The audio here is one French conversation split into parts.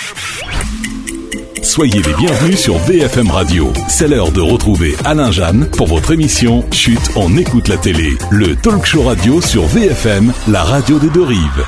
Soyez les bienvenus sur VFM Radio. C'est l'heure de retrouver Alain Jeanne pour votre émission Chut, on écoute la télé. Le talk show radio sur VFM, la radio des deux rives.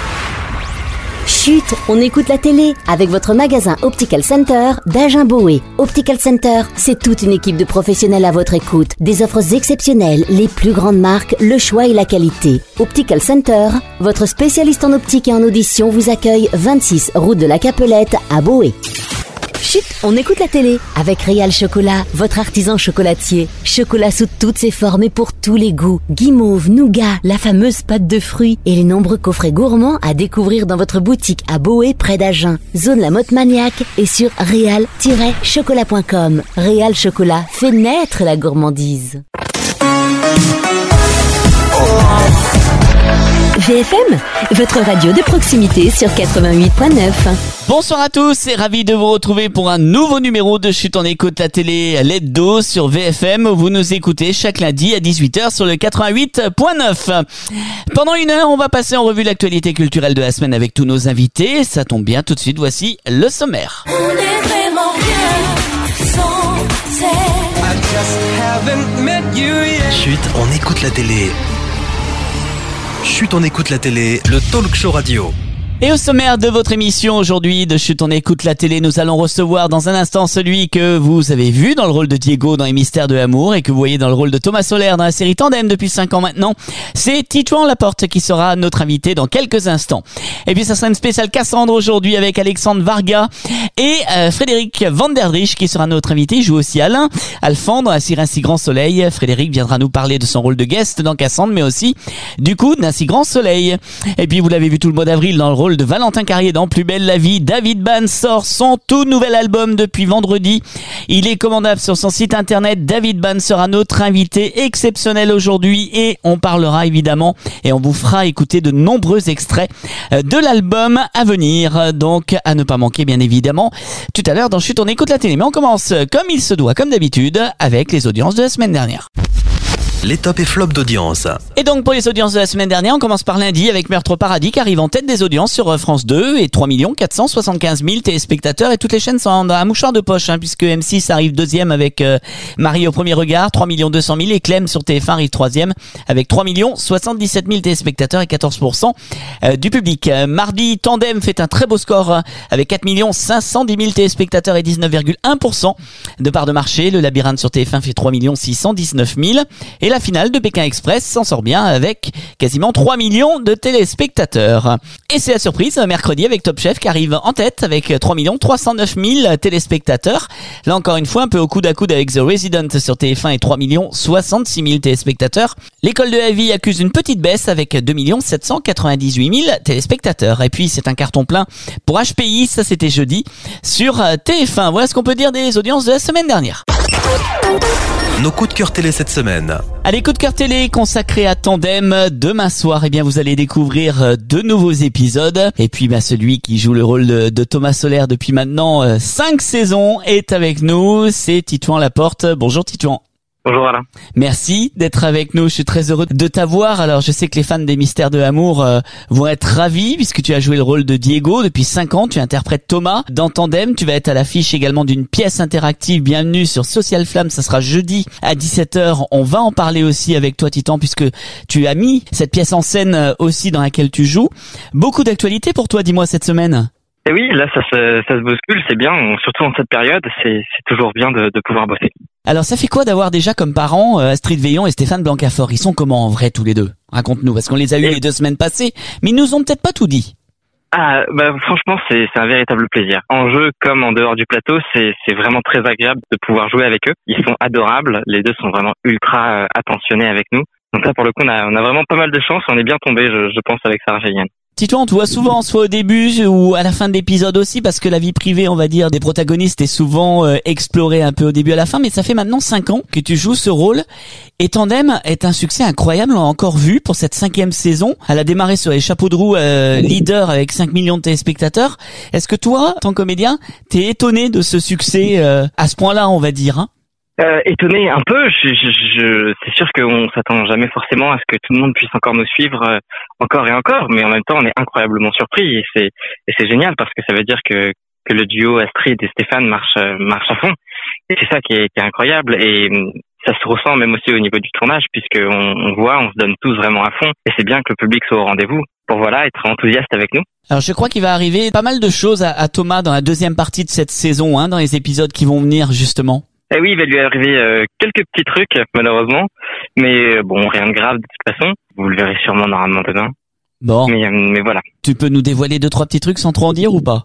Chut, on écoute la télé avec votre magasin Optical Center d'Agen-Boé. Optical Center, c'est toute une équipe de professionnels à votre écoute. Des offres exceptionnelles, les plus grandes marques, le choix et la qualité. Optical Center, votre spécialiste en optique et en audition vous accueille 26 route de la Capelette à Boé. Chut, on écoute la télé avec Réal Chocolat, votre artisan chocolatier. Chocolat sous toutes ses formes et pour tous les goûts. Guimauve, nougat, la fameuse pâte de fruits et les nombreux coffrets gourmands à découvrir dans votre boutique à Boé près d'Agen. Zone La Motte Maniaque et sur réal-chocolat.com. Réal Chocolat fait naître la gourmandise. VFM, votre radio de proximité sur 88.9. Bonsoir à tous et ravi de vous retrouver pour un nouveau numéro de Chut, on écoute la télé Letdo sur VFM. Vous nous écoutez chaque lundi à 18h sur le 88.9. Pendant une heure, on va passer en revue l'actualité culturelle de la semaine avec tous nos invités. Ça tombe bien, tout de suite, voici le sommaire. On est vraiment bien sans Chut, on écoute la télé. Chut, on écoute la télé, le talk show radio. Et au sommaire de votre émission aujourd'hui de Chut, on écoute la télé, nous allons recevoir dans un instant celui que vous avez vu dans le rôle de Diego dans Les Mystères de l'amour et que vous voyez dans le rôle de Thomas Soler dans la série Tandem depuis 5 ans maintenant. C'est Titouan Laporte qui sera notre invité dans quelques instants. Et puis ça sera une spéciale Cassandre aujourd'hui avec Alexandre Varga et Frédéric Vanderdrich qui sera notre invité. Il joue aussi Alain Alphand dans La Sirène Si Grand Soleil. Frédéric viendra nous parler de son rôle de guest dans Cassandre mais aussi du coup d'un Si Grand Soleil. Et puis vous l'avez vu tout le mois d'avril dans le rôle de Valentin Carrier dans Plus belle la vie. David Bann sort son tout nouvel album depuis vendredi. Il est commandable sur son site internet. David Bann sera notre invité exceptionnel aujourd'hui et on parlera évidemment et on vous fera écouter de nombreux extraits de l'album à venir. Donc à ne pas manquer bien évidemment tout à l'heure dans Chut, on écoute la télé. Mais on commence comme il se doit, comme d'habitude, avec les audiences de la semaine dernière. Les tops et flops d'audience. Et donc pour les audiences de la semaine dernière, on commence par lundi avec Meurtre au Paradis qui arrive en tête des audiences sur France 2 et 3 475 000 téléspectateurs et toutes les chaînes sont dans un mouchoir de poche puisque M6 arrive deuxième avec Marie au premier regard, 3 200 000 et Clem sur TF1 arrive troisième avec 3 77 000 téléspectateurs et 14% du public. Mardi, Tandem fait un très beau score avec 4 510 000 téléspectateurs et 19,1% de part de marché. Le Labyrinthe sur TF1 fait 3 619 000 et la finale de Pékin Express s'en sort bien avec quasiment 3 millions de téléspectateurs. Et c'est la surprise mercredi avec Top Chef qui arrive en tête avec 3 309 000 téléspectateurs. Là encore une fois un peu au coude à coude avec The Resident sur TF1 et 3 66 000 téléspectateurs. L'école de la vie accuse une petite baisse avec 2 798 000 téléspectateurs. Et puis c'est un carton plein pour HPI, ça c'était jeudi sur TF1. Voilà ce qu'on peut dire des audiences de la semaine dernière. Nos coups de cœur télé cette semaine. Allez, coup de cœur télé consacré à Tandem. Demain soir, eh bien, vous allez découvrir de nouveaux épisodes. Et puis, celui qui joue le rôle de Thomas Soler depuis maintenant 5 saisons est avec nous. C'est Titouan Laporte. Bonjour Titouan. Bonjour Alain. Merci d'être avec nous, je suis très heureux de t'avoir. Alors je sais que les fans des Mystères de l'amour vont être ravis puisque tu as joué le rôle de Diego depuis 5 ans, tu interprètes Thomas dans Tandem, tu vas être à l'affiche également d'une pièce interactive. Bienvenue sur Social Flamme, ça sera jeudi à 17h, on va en parler aussi avec toi Titan puisque tu as mis cette pièce en scène aussi dans laquelle tu joues. Beaucoup d'actualités pour toi, dis-moi cette semaine. Et oui, là ça se bouscule, c'est bien, surtout en cette période, c'est toujours bien de pouvoir bosser. Alors ça fait quoi d'avoir déjà comme parents Astrid Veillon et Stéphane Blancafort? Ils sont comment en vrai tous les deux? Raconte-nous, parce qu'on les a eu les 2 semaines passées, mais ils nous ont peut-être pas tout dit. Ah, franchement, c'est un véritable plaisir. En jeu comme en dehors du plateau, c'est vraiment très agréable de pouvoir jouer avec eux. Ils sont adorables, les deux sont vraiment ultra attentionnés avec nous. Donc là, pour le coup, on a vraiment pas mal de chance, on est bien tombé, je pense, avec Sarah Jeanne. Titouan, on te voit souvent, soit au début ou à la fin de l'épisode aussi, parce que la vie privée, on va dire, des protagonistes est souvent explorée un peu au début à la fin, mais ça fait maintenant 5 ans que tu joues ce rôle. Et Tandem est un succès incroyable, on l'a encore vu pour cette 5e saison. Elle a démarré sur les chapeaux de roue leader avec 5 millions de téléspectateurs. Est-ce que toi, en tant que comédien, t'es étonné de ce succès à ce point-là, on va dire, Étonné un peu, c'est sûr qu'on s'attend jamais forcément à ce que tout le monde puisse encore nous suivre encore et encore, mais en même temps on est incroyablement surpris et c'est génial parce que ça veut dire que que le duo Astrid et Stéphane marche à fond. Et c'est ça qui est incroyable. Et ça se ressent même aussi au niveau du tournage, puisqu'on voit, on se donne tous vraiment à fond. Et c'est bien que le public soit au rendez-vous pour être enthousiaste avec nous. Alors je crois qu'il va arriver pas mal de choses à Thomas dans la deuxième partie de cette saison, dans les épisodes qui vont venir justement. Eh oui, il va lui arriver quelques petits trucs, malheureusement. Mais bon, rien de grave de toute façon. Vous le verrez sûrement normalement demain. Bon. Mais voilà. Tu peux nous dévoiler 2-3 petits trucs sans trop en dire ou pas?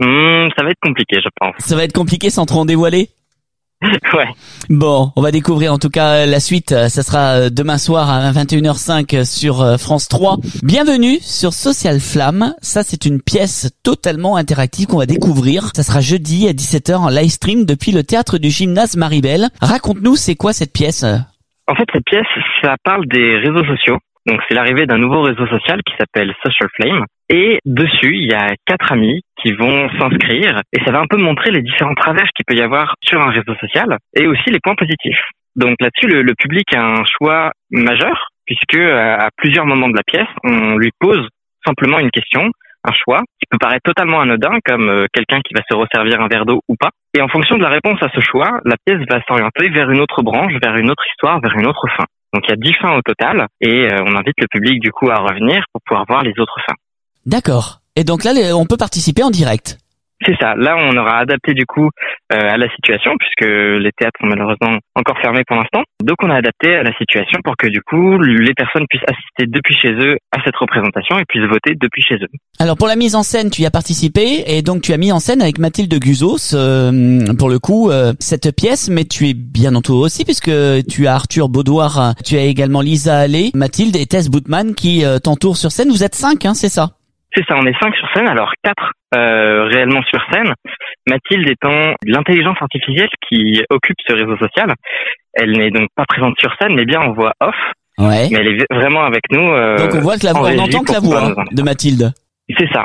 Ça va être compliqué, je pense. Ça va être compliqué sans trop en dévoiler? Ouais. Bon, on va découvrir en tout cas la suite. Ça sera demain soir à 21h05 sur France 3. Bienvenue sur Social Flamme. Ça, c'est une pièce totalement interactive qu'on va découvrir. Ça sera jeudi à 17h en live stream depuis le théâtre du gymnase Maribel. Raconte-nous, c'est quoi cette pièce? En fait, cette pièce, ça parle des réseaux sociaux. Donc, c'est l'arrivée d'un nouveau réseau social qui s'appelle Social Flame. Et dessus, il y a 4 amis qui vont s'inscrire. Et ça va un peu montrer les différents travers qu'il peut y avoir sur un réseau social et aussi les points positifs. Donc là-dessus, le public a un choix majeur puisque à plusieurs moments de la pièce, on lui pose simplement une question, un choix qui peut paraître totalement anodin comme quelqu'un qui va se resservir un verre d'eau ou pas. Et en fonction de la réponse à ce choix, la pièce va s'orienter vers une autre branche, vers une autre histoire, vers une autre fin. Donc il y a 10 fins au total et on invite le public du coup à revenir pour pouvoir voir les autres fins. D'accord. Et donc là, on peut participer en direct. C'est ça. Là, on aura adapté du coup à la situation puisque les théâtres sont malheureusement encore fermés pour l'instant. Donc on a adapté à la situation pour que du coup les personnes puissent assister depuis chez eux à cette représentation et puissent voter depuis chez eux. Alors pour la mise en scène, tu y as participé et donc tu as mis en scène avec Mathilde Guzos pour le coup cette pièce, mais tu es bien entouré aussi puisque tu as Arthur Baudoir, tu as également Lisa Allais, Mathilde et Tess Boutman qui t'entourent sur scène. Vous êtes 5, c'est ça? C'est ça, on est 5 sur scène, alors 4 réellement sur scène. Mathilde étant l'intelligence artificielle qui occupe ce réseau social. Elle n'est donc pas présente sur scène, mais bien en voix off. Ouais. Mais elle est vraiment avec nous. Donc on voit que on entend que la voix de Mathilde. C'est ça.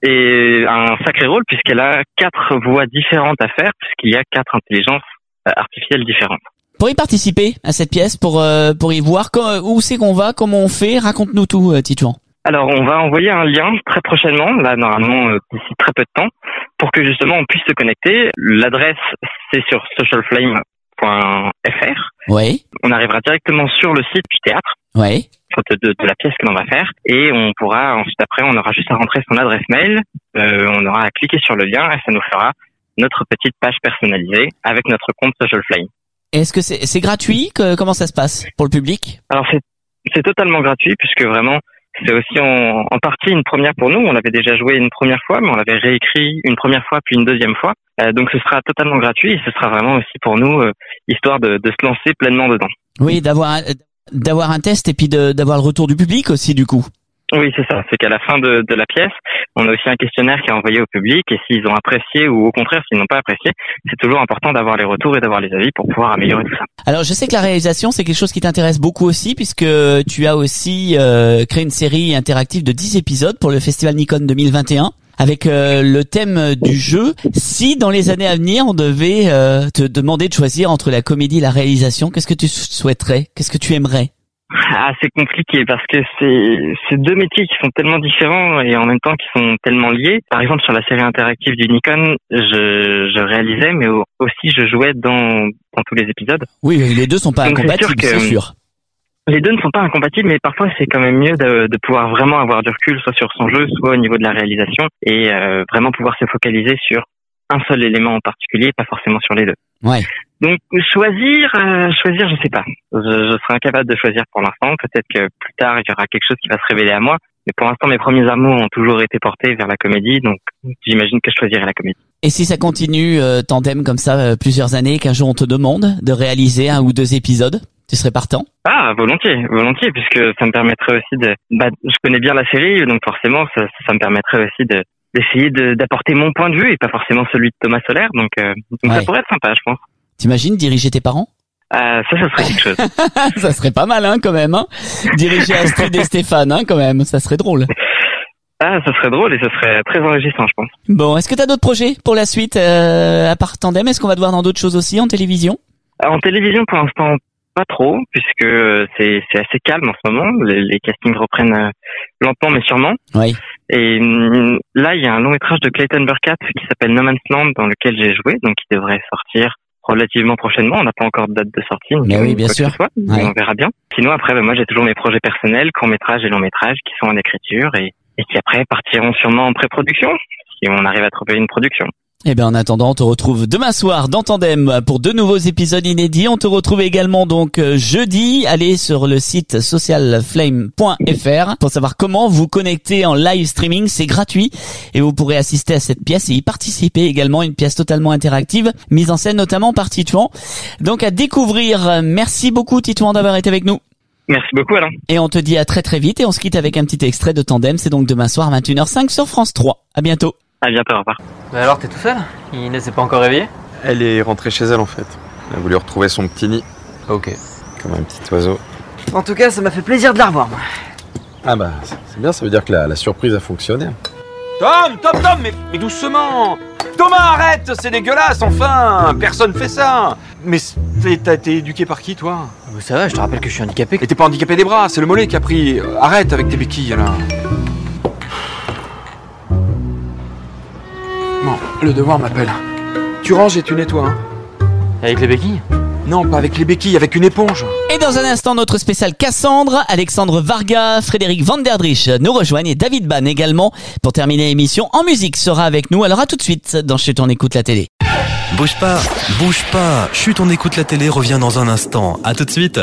Et un sacré rôle puisqu'elle a 4 voix différentes à faire, puisqu'il y a 4 intelligences artificielles différentes. Pour y participer à cette pièce, pour y voir, où c'est qu'on va, comment on fait, raconte-nous tout, Titouan. Alors, on va envoyer un lien très prochainement, là, normalement, d'ici très peu de temps, pour que justement on puisse se connecter. L'adresse, c'est sur socialflame.fr. Oui. On arrivera directement sur le site du théâtre. Oui. De la pièce que l'on va faire. Et on pourra, ensuite après, on aura juste à rentrer son adresse mail. On aura à cliquer sur le lien et ça nous fera notre petite page personnalisée avec notre compte Social Flame. Est-ce que c'est gratuit? Comment ça se passe pour le public? Alors, c'est totalement gratuit puisque vraiment, c'est aussi en partie une première pour nous. On l'avait déjà joué une première fois, mais on l'avait réécrit une première fois puis une deuxième fois. Donc ce sera totalement gratuit et ce sera vraiment aussi pour nous histoire de se lancer pleinement dedans. Oui, d'avoir un test et puis d'avoir le retour du public aussi du coup. Oui, c'est ça. C'est qu'à la fin de la pièce, on a aussi un questionnaire qui est envoyé au public et s'ils ont apprécié ou au contraire s'ils n'ont pas apprécié, c'est toujours important d'avoir les retours et d'avoir les avis pour pouvoir améliorer tout ça. Alors je sais que la réalisation c'est quelque chose qui t'intéresse beaucoup aussi puisque tu as aussi créé une série interactive de 10 épisodes pour le Festival Nikon 2021 avec le thème du jeu. Si dans les années à venir on devait te demander de choisir entre la comédie et la réalisation, qu'est-ce que tu souhaiterais? Qu'est-ce que tu aimerais? Ah, c'est compliqué parce que c'est 2 métiers qui sont tellement différents et en même temps qui sont tellement liés. Par exemple, sur la série interactive du Nikon, je réalisais, mais aussi je jouais dans tous les épisodes. Oui, les deux sont pas incompatibles, c'est sûr. Les deux ne sont pas incompatibles, mais parfois c'est quand même mieux de pouvoir vraiment avoir du recul, soit sur son jeu, soit au niveau de la réalisation, et vraiment pouvoir se focaliser sur un seul élément en particulier, pas forcément sur les deux. Ouais. Donc choisir, je sais pas. Je serai incapable de choisir pour l'instant. Peut-être que plus tard il y aura quelque chose qui va se révéler à moi. Mais pour l'instant mes premiers amours ont toujours été portés vers la comédie, donc j'imagine que je choisirai la comédie. Et si ça continue tandem comme ça plusieurs années, qu'un jour on te demande de réaliser 1 ou 2 épisodes, tu serais partant? Ah, volontiers, puisque ça me permettrait aussi je connais bien la série, donc forcément ça me permettrait aussi d'essayer d'apporter mon point de vue et pas forcément celui de Thomas Soler, donc ouais. Ça pourrait être sympa, je pense. T'imagines diriger tes parents? Ça serait quelque chose. Ça serait pas mal, quand même, Diriger Astrid et Stéphane, quand même, ça serait drôle. Ah, ça serait drôle et ça serait très enrichissant, je pense. Bon, est-ce que t'as d'autres projets pour la suite, à part Tandem? Est-ce qu'on va te voir dans d'autres choses aussi, en télévision? En télévision, pour l'instant, pas trop, puisque c'est assez calme en ce moment. Les castings reprennent lentement mais sûrement. Oui. Et là, il y a un long métrage de Clayton Burkhardt qui s'appelle No Man's Land, dans lequel j'ai joué, donc il devrait sortir relativement prochainement. On n'a pas encore de date de sortie. Mais oui, bien sûr. Mais on verra bien. Sinon, après, moi, j'ai toujours mes projets personnels, courts-métrages et longs-métrages qui sont en écriture et qui après partiront sûrement en pré-production, si on arrive à trouver une production. Eh bien, en attendant, on te retrouve demain soir dans Tandem pour 2 nouveaux épisodes inédits. On te retrouve également donc jeudi. Allez sur le site socialflame.fr pour savoir comment vous connecter en live streaming. C'est gratuit et vous pourrez assister à cette pièce et y participer également. Une pièce totalement interactive, mise en scène notamment par Titouan. Donc à découvrir. Merci beaucoup Titouan d'avoir été avec nous. Merci beaucoup Alain. Et on te dit à très très vite et on se quitte avec un petit extrait de Tandem. C'est donc demain soir 21h05 sur France 3. À bientôt. À bientôt, au revoir. Mais alors, t'es tout seul? Il ne s'est pas encore réveillé? Elle est rentrée chez elle en fait. Elle a voulu retrouver son petit nid. Ok. Comme un petit oiseau. En tout cas, ça m'a fait plaisir de la revoir, moi. Ah bah, c'est bien, ça veut dire que la surprise a fonctionné. Tom, mais doucement! Thomas, arrête! C'est dégueulasse, enfin! Personne fait ça! Mais t'as été éduqué par qui, toi? Ça va, je te rappelle que je suis handicapé. Et t'es pas handicapé des bras, c'est le mollet qui a pris. Arrête avec tes béquilles, là. Bon, le devoir m'appelle. Tu ranges et tu nettoies, hein? Avec les béquilles? Non, pas avec les béquilles, avec une éponge. Et dans un instant, notre spécial Cassandre, Alexandre Varga, Frédéric Vanderdrich nous rejoignent et David Bann également. Pour terminer l'émission, En Musique sera avec nous. Alors à tout de suite dans Chut, on écoute la télé. Bouge pas. Chut, on écoute la télé revient dans un instant. À tout de suite.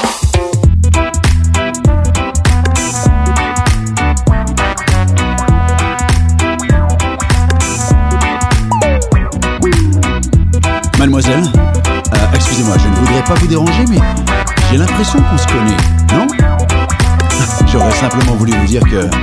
Mademoiselle, excusez-moi, je ne voudrais pas vous déranger, mais j'ai l'impression qu'on se connaît, non? J'aurais simplement voulu vous dire que...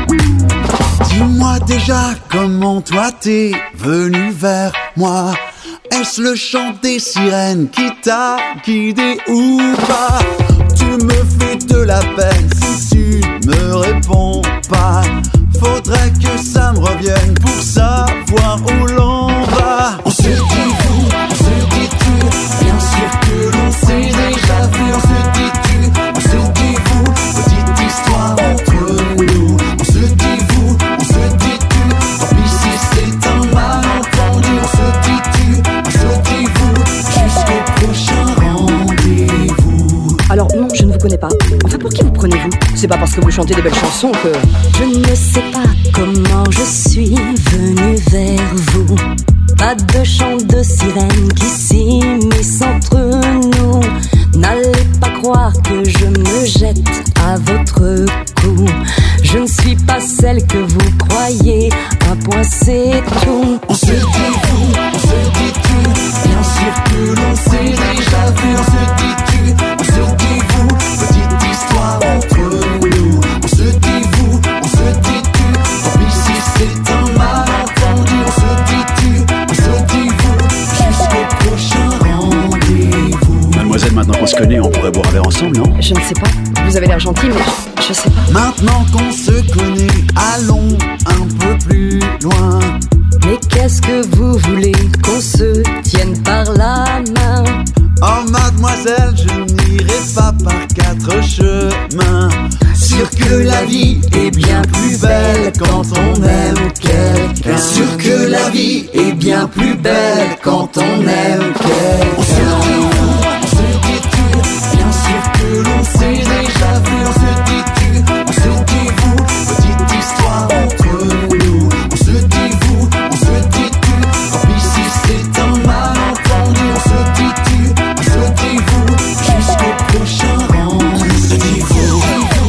Dis-moi déjà comment toi t'es venu vers moi. Est-ce le chant des sirènes qui t'a guidé ou pas? Tu me fais de la peine si tu me réponds pas. Faudrait que ça me revienne pour savoir où l'on va. On se dit vous, on se dit tu, bien sûr que l'on s'est déjà vu. On se dit tu, on se dit vous, petite histoire entre nous. On se dit vous, on se dit tu, tant pis si c'est un malentendu. On se dit tu, on se dit vous, jusqu'au prochain rendez-vous. Alors non, je ne vous connais pas. Enfin, pour qui vous prenez-vous? C'est pas parce que vous chantez des belles chansons que... Je ne sais pas comment je suis venue vers vous. Pas de chant de sirène qui s'immisce entre nous. N'allez pas croire que je me jette à votre cou. Je ne suis pas celle que vous croyez. Un point c'est tout. On se dit vous, on se dit tu, bien sûr que l'on s'est déjà vu. On se dit tu, on se dit vous, petite histoire entre nous. On se dit vous, on se dit tu, tant pis si c'est un malentendu. On se dit tu, on se dit vous, jusqu'au prochain rendez-vous. Mademoiselle, maintenant qu'on se connaît, on pourrait boire un verre ensemble, non? Je ne sais pas. Vous avez l'air gentil, mais je sais pas. Maintenant qu'on se connaît, allons un peu plus loin. Mais qu'est-ce que vous voulez? Qu'on se tienne par la main? Oh mademoiselle, je n'irai pas par 4 chemins. Sûr que la vie est bien plus belle quand on aime quelqu'un. Sûr que la vie est bien plus belle quand on aime quelqu'un. On se dit vous, on se dit tu, bien sûr que l'on s'est déjà vu. On se dit tu, on se dit vous, petite histoire entre nous. On se dit vous, on se dit tu, tant pis si c'est un malentendu. On se dit tu, on se dit vous, jusqu'au prochain rendez-vous. On se dit vous,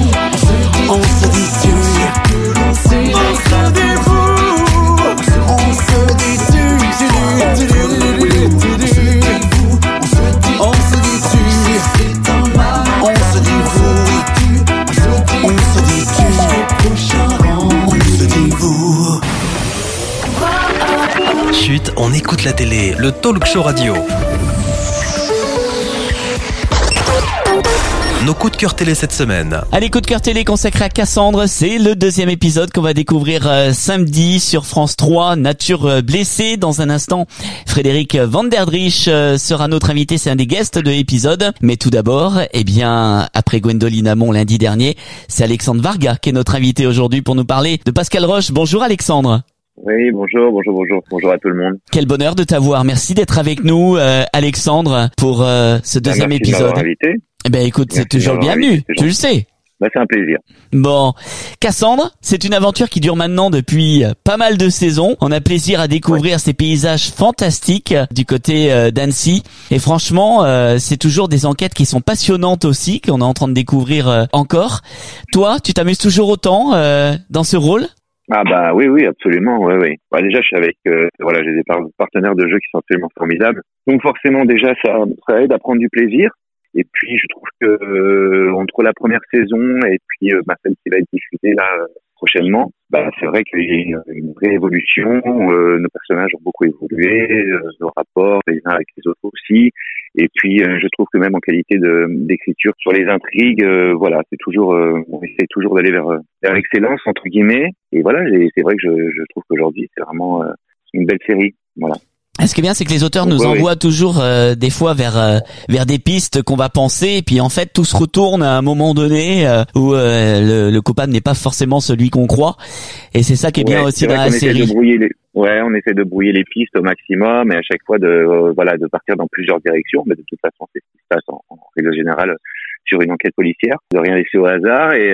on se dit tu, que l'on s'est déjà vu. On se dit Chut, on écoute la télé, le talk show radio. nos coups de cœur télé cette semaine. Allez, coup de cœur télé consacré à Cassandre, c'est le 2e épisode qu'on va découvrir samedi sur France 3, Nature blessée. Dans un instant, Frédéric Vanderdrich sera notre invité, c'est un des guests de l'épisode. Mais tout d'abord, après Gwendoline Amon lundi dernier, c'est Alexandre Varga qui est notre invité aujourd'hui pour nous parler de Pascal Roche. Bonjour Alexandre. Oui, bonjour à tout le monde. Quel bonheur de t'avoir. Merci d'être avec nous, Alexandre, pour ce 2e épisode. Merci de m'avoir invité. Écoute, c'est toujours le bienvenu, tu le sais. C'est un plaisir. Bon, Cassandre, c'est une aventure qui dure maintenant depuis pas mal de saisons. On a plaisir à découvrir ces paysages fantastiques du côté d'Annecy. Et franchement, c'est toujours des enquêtes qui sont passionnantes aussi, qu'on est en train de découvrir encore. Toi, tu t'amuses toujours autant dans ce rôle ? Ah bah oui, absolument, oui. Bah déjà, je suis avec, j'ai des partenaires de jeu qui sont absolument formidables. Donc forcément, déjà, ça aide à prendre du plaisir. Et puis, je trouve que entre la première saison et puis celle qui va être diffusée là prochainement, c'est vrai qu'il y a une vraie évolution. Nos personnages ont beaucoup évolué, nos rapports les uns avec les autres aussi. Et puis, je trouve que même en qualité d'écriture sur les intrigues, c'est toujours, on essaie toujours d'aller vers l'excellence entre guillemets. Et voilà, c'est vrai que je trouve qu'aujourd'hui c'est vraiment une belle série. Voilà. Ce qui est bien, c'est que les auteurs nous envoient toujours des fois vers des pistes qu'on va penser, et puis en fait tout se retourne à un moment donné où le coupable n'est pas forcément celui qu'on croit, et c'est ça qui est bien aussi dans la série. On essaie de brouiller les pistes au maximum, et à chaque fois de partir dans plusieurs directions, mais de toute façon c'est ce qui se passe en règle générale sur une enquête policière, de rien laisser au hasard. Et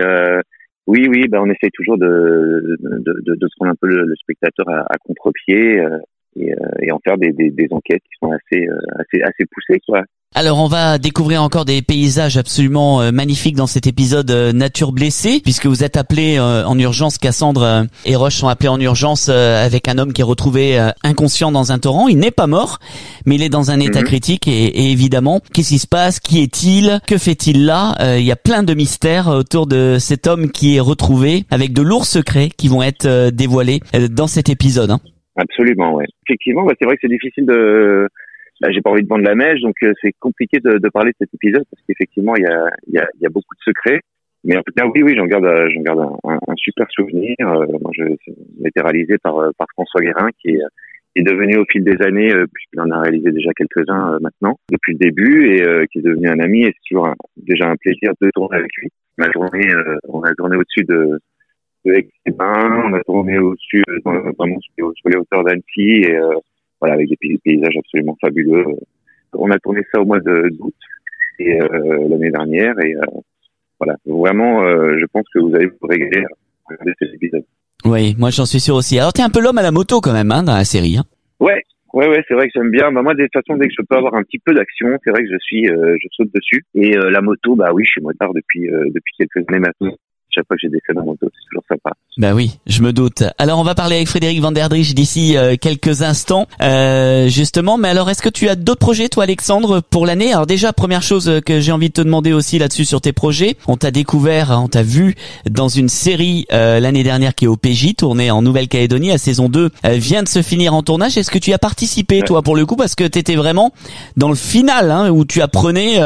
on essaie toujours de prendre un peu le spectateur à contre-pied. Et en faire des enquêtes qui sont assez poussées, quoi. Alors on va découvrir encore des paysages absolument magnifiques dans cet épisode Nature blessée, puisque vous êtes appelés en urgence, Cassandre et Roche sont appelés en urgence avec un homme qui est retrouvé inconscient dans un torrent. Il n'est pas mort, mais il est dans un état critique, et évidemment, qu'est-ce qui se passe? Qui est-il? Que fait-il là? Il y a plein de mystères autour de cet homme qui est retrouvé, avec de lourds secrets qui vont être dévoilés dans cet épisode. Absolument, ouais. Effectivement, c'est vrai que c'est difficile j'ai pas envie de vendre la mèche, donc c'est compliqué de parler de cet épisode parce qu'effectivement il y a beaucoup de secrets. Mais en tout cas, oui, j'en garde un super souvenir. Moi, j'ai été réalisé par François Guérin, qui est devenu au fil des années, puisqu'il en a réalisé déjà quelques-uns maintenant depuis le début, et qui est devenu un ami. Et c'est toujours déjà un plaisir de tourner avec lui. On a tourné au-dessus de Aix-les-Bains, on a tourné au-dessus vraiment sur les hauteurs d'Annecy, et avec des paysages absolument fabuleux. On a tourné ça au mois d'août et l'année dernière, et vraiment je pense que vous allez vous régaler à regarder cet épisode. Oui, moi j'en suis sûr aussi. Alors t'es un peu l'homme à la moto quand même, dans la série. Ouais, c'est vrai que j'aime bien. Moi, de toute façon, dès que je peux avoir un petit peu d'action, c'est vrai que je saute dessus. Et la moto, je suis motard depuis quelques années maintenant. Chaque fois que j'ai des scènes en moto, c'est toujours sympa. Oui, je me doute. Alors on va parler avec Frédéric Vanderdrich d'ici quelques instants, justement. Mais alors, est-ce que tu as d'autres projets, toi, Alexandre, pour l'année? Alors déjà, première chose que j'ai envie de te demander aussi là-dessus sur tes projets, on t'a vu dans une série l'année dernière qui est au PJ, tournée en Nouvelle-Calédonie. La saison 2 vient de se finir en tournage. Est-ce que tu as participé, toi, pour le coup, parce que t'étais vraiment dans le final, où tu apprenais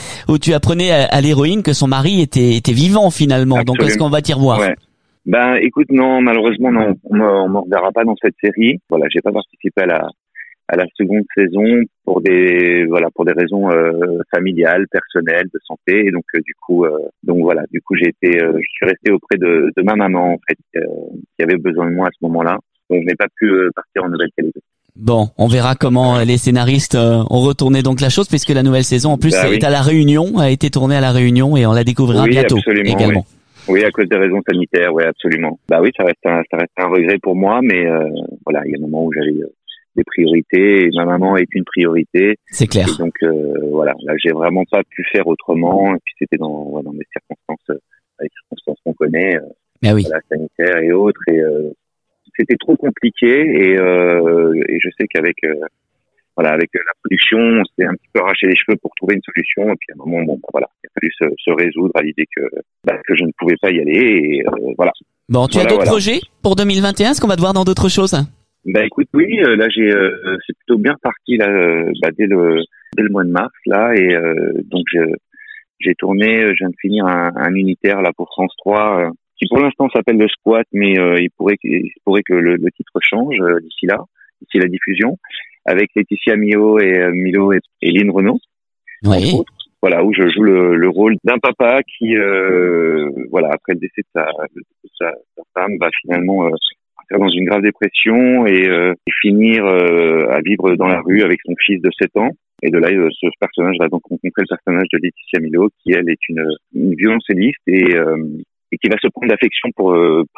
à l'héroïne que son mari était vivant finalement. Absolument. Donc est-ce qu'on va t'y revoir? Écoute, non, malheureusement, non. On me reverra pas dans cette série. Voilà, j'ai pas participé à la seconde saison pour des raisons familiales, personnelles, de santé. Et donc du coup je suis resté auprès de ma maman, en fait, qui avait besoin de moi à ce moment-là. Donc je n'ai pas pu partir en Nouvelle-Calédonie. Bon, on verra comment les scénaristes ont retourné donc la chose, puisque la nouvelle saison en plus est à La Réunion, a été tournée à La Réunion, et on la découvrira bientôt également. Oui, à cause des raisons sanitaires, oui, absolument. Ça reste un regret pour moi, mais il y a un moment où j'avais des priorités, et ma maman est une priorité. C'est clair. Et donc là, j'ai vraiment pas pu faire autrement, et puis c'était dans des circonstances qu'on connaît, sanitaires et autres, et c'était trop compliqué, et je sais qu'avec avec la production, on s'est un petit peu arraché les cheveux pour trouver une solution, et puis à un moment, il a fallu se résoudre à l'idée que je ne pouvais pas y aller, et voilà. Bon, tu as d'autres projets pour 2021? Est-ce qu'on va te voir dans d'autres choses? Écoute, oui, là c'est plutôt bien parti là, dès le mois de mars là, et donc J'ai tourné, je viens de finir un unitaire là pour France 3 qui pour l'instant s'appelle Le Squat, mais il pourrait que le titre change d'ici la diffusion, avec Laetitia Milo et Lynn Renaud. Oui. Voilà, où je joue le rôle d'un papa qui, après le décès de sa femme, va finalement faire dans une grave dépression et finir à vivre dans la rue avec son fils de 7 ans. Et de là, ce personnage va donc rencontrer le personnage de Laetitia Milo, qui elle est une violoncelliste et qui va se prendre d'affection pour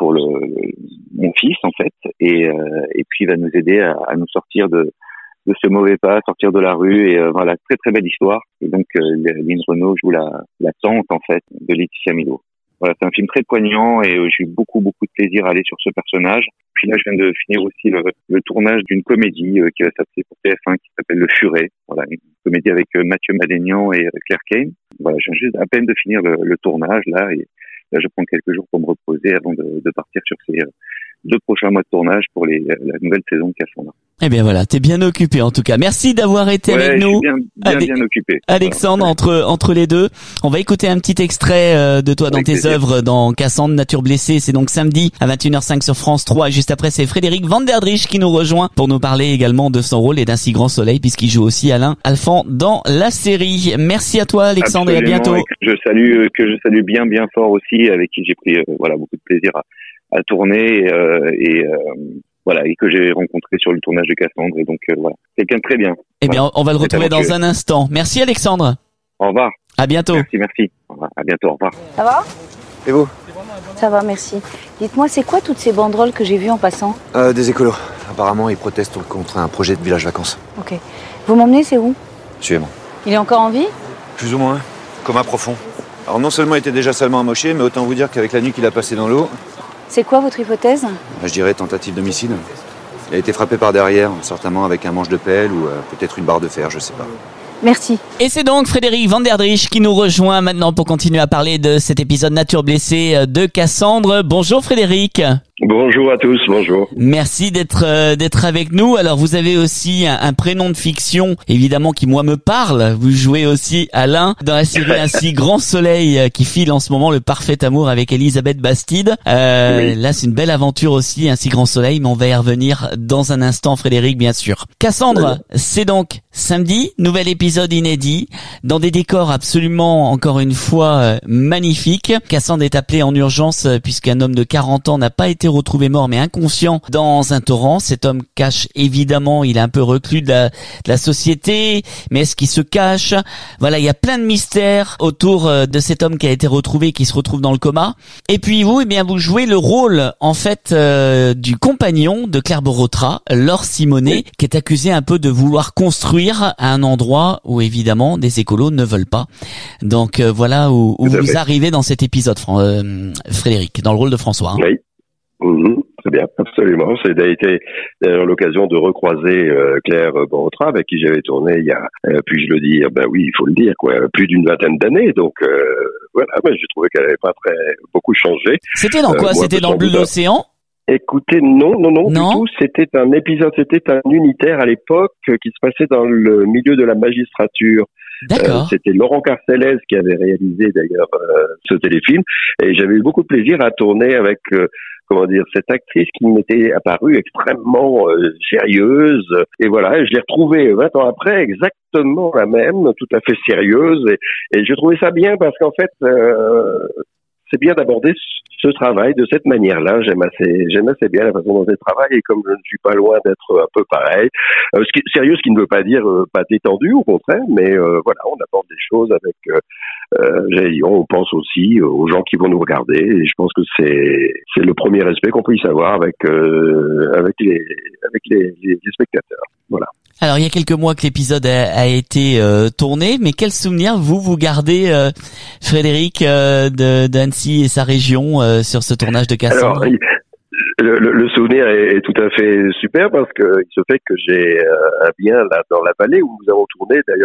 mon fils en fait, et puis va nous aider à nous sortir de ce mauvais pas, sortir de la rue, et voilà, très très belle histoire. Et donc Lynn Renaud joue la tante en fait de Laetitia Milo. Voilà, c'est un film très poignant et j'ai eu beaucoup de plaisir à aller sur ce personnage. Puis là, je viens de finir aussi le tournage d'une comédie qui va s'appeler pour TF1, qui s'appelle Le Furet. Voilà, une comédie avec Mathieu Madénian et Claire Kane. Voilà, je viens juste à peine de finir le tournage là, et là, je prends quelques jours pour me reposer avant de partir sur ces 2 prochains mois de tournage pour la nouvelle saison de Cassandra. Eh bien voilà, t'es bien occupé en tout cas. Merci d'avoir été avec nous. Je suis bien occupé. Alexandre, entre les deux. On va écouter un petit extrait de toi dans tes œuvres dans Cassandre, Nature blessée. C'est donc samedi à 21h05 sur France 3. Et juste après, c'est Frédéric Vanderdrich qui nous rejoint pour nous parler également de son rôle et d'un si grand soleil, puisqu'il joue aussi Alain Alphand dans la série. Merci à toi Alexandre. Absolument, et à bientôt. Que je salue bien fort aussi, avec qui j'ai pris beaucoup de plaisir à tourner et que j'ai rencontré sur le tournage de Cassandre, et donc quelqu'un de très bien. Eh bien, on va le retrouver dans un instant. Merci Alexandre. Au revoir. À bientôt. Merci. Au revoir. À bientôt, au revoir. Ça va? Et vous? Ça va, merci. Dites-moi, c'est quoi toutes ces banderoles que j'ai vues en passant? Des écolos. Apparemment, ils protestent contre un projet de village vacances. Ok. Vous m'emmenez, c'est où? Suivez-moi. Il est encore en vie? Plus ou moins. Coma profond. Alors non seulement il était déjà salement amoché, mais autant vous dire qu'avec la nuit qu'il a passée dans l'eau... C'est quoi votre hypothèse? Je dirais tentative d'homicide. Il a été frappé par derrière, certainement avec un manche de pelle ou peut-être une barre de fer, je sais pas. Merci. Et c'est donc Frédéric Vanderdrich qui nous rejoint maintenant pour continuer à parler de cet épisode Nature blessée de Cassandre. Bonjour Frédéric. Bonjour à tous, bonjour. Merci d'être avec nous. Alors vous avez aussi un prénom de fiction, évidemment, qui moi me parle. Vous jouez aussi Alain dans la série Un si grand soleil qui file en ce moment, Le parfait amour avec Elisabeth Bastide. Oui. Là c'est une belle aventure aussi, Un si grand soleil, mais on va y revenir dans un instant Frédéric, bien sûr. Cassandre, c'est donc samedi, nouvel épisode inédit, dans des décors absolument, encore une fois, magnifiques. Cassandre est appelée en urgence puisqu'un homme de 40 ans n'a pas été retrouvé mort mais inconscient dans un torrent. Cet homme cache évidemment, il est un peu reclus de la société, mais est-ce qu'il se cache? Voilà, il y a plein de mystères autour de cet homme qui a été retrouvé, qui se retrouve dans le coma. Et puis vous, vous jouez le rôle en fait du compagnon de Claire Borotra, Laure Simonet, qui est accusé un peu de vouloir construire à un endroit où évidemment des écolos ne veulent pas. Donc voilà où vous arrivez dans cet épisode, Frédéric, dans le rôle de François. Hein. Oui. Très bien, absolument. Ça a été d'ailleurs l'occasion de recroiser Claire Borotra, avec qui j'avais tourné il y a, puis-je le dire, oui, il faut le dire, plus d'une vingtaine d'années. Donc voilà, j'ai trouvé qu'elle n'avait pas beaucoup changé. C'était dans quoi? C'était dans le bleu de l'océan? Écoutez, non, du tout. C'était un épisode, c'était un unitaire à l'époque qui se passait dans le milieu de la magistrature. D'accord. C'était Laurent Carcellès qui avait réalisé d'ailleurs ce téléfilm, et j'avais eu beaucoup de plaisir à tourner avec cette actrice qui m'était apparue extrêmement sérieuse, et voilà, je l'ai retrouvée 20 ans après exactement la même, tout à fait sérieuse, et je trouvais ça bien parce qu'en fait c'est bien d'aborder ce travail de cette manière-là. J'aime assez bien la façon dont elle travaille, et comme je ne suis pas loin d'être un peu pareil, sérieux, ce qui ne veut pas dire pas détendu, au contraire, mais voilà, on aborde des choses avec on pense aussi aux gens qui vont nous regarder, et je pense que c'est le premier respect qu'on puisse avoir avec les spectateurs. Voilà. Alors, il y a quelques mois que l'épisode a été tourné, mais quel souvenir vous gardez, Frédéric, d'Annecy et sa région sur ce tournage de Cassandre? Alors, le souvenir est tout à fait super, parce que il se fait que j'ai un bien là dans la vallée où nous avons tourné. D'ailleurs,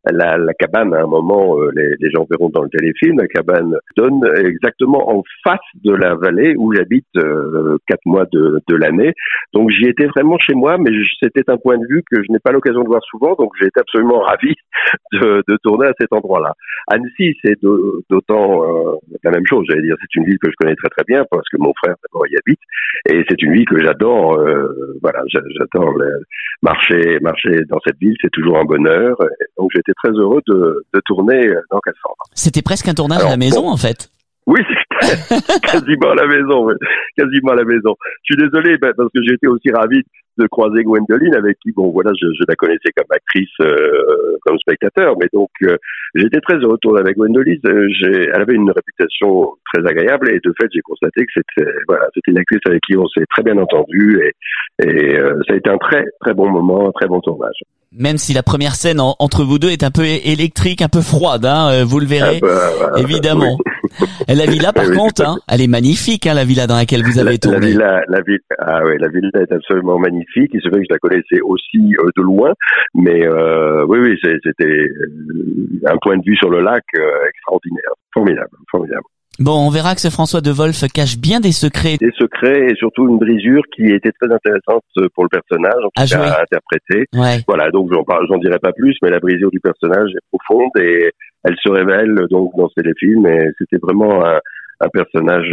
la cabane, à un moment, les gens verront dans le téléfilm, la cabane donne exactement en face de la vallée où j'habite 4 mois de l'année. Donc j'y étais vraiment chez moi, mais c'était un point de vue que je n'ai pas l'occasion de voir souvent, donc j'ai été absolument ravi de tourner à cet endroit-là. Annecy, c'est d'autant la même chose, j'allais dire. C'est une ville que je connais très très bien parce que mon frère d'abord y habite, et c'est une ville que j'adore. Voilà, j'adore marcher dans cette ville, c'est toujours un bonheur. Donc j'étais très heureux de tourner dans Cassandre. C'était presque un tournage à la maison, en fait. Oui, c'est quasiment à la maison, quasiment à la maison. Je suis désolé parce que j'ai été aussi ravi de croiser Gwendoline, avec qui, bon, voilà, je la connaissais comme actrice, comme spectateur, mais donc j'étais très heureux de tourner avec Gwendoline. Elle avait une réputation très agréable, et de fait, j'ai constaté que c'était une actrice avec qui on s'est très bien entendu, et ça a été un très très bon moment, un très bon tournage. Même si la première scène entre vous deux est un peu électrique, un peu froide, hein, vous le verrez, évidemment. Oui. La villa, par contre, hein, elle est magnifique, hein, la villa dans laquelle vous avez tourné. La villa est absolument magnifique. Il se fait que je la connaissais aussi de loin, mais oui, c'était un point de vue sur le lac extraordinaire, formidable. Bon, on verra que ce François De Wolf cache bien des secrets. Des secrets et surtout une brisure qui était très intéressante pour le personnage, en tout cas à interpréter. Ouais. Voilà, donc j'en dirai pas plus, mais la brisure du personnage est profonde et elle se révèle donc dans ces films, et c'était vraiment un personnage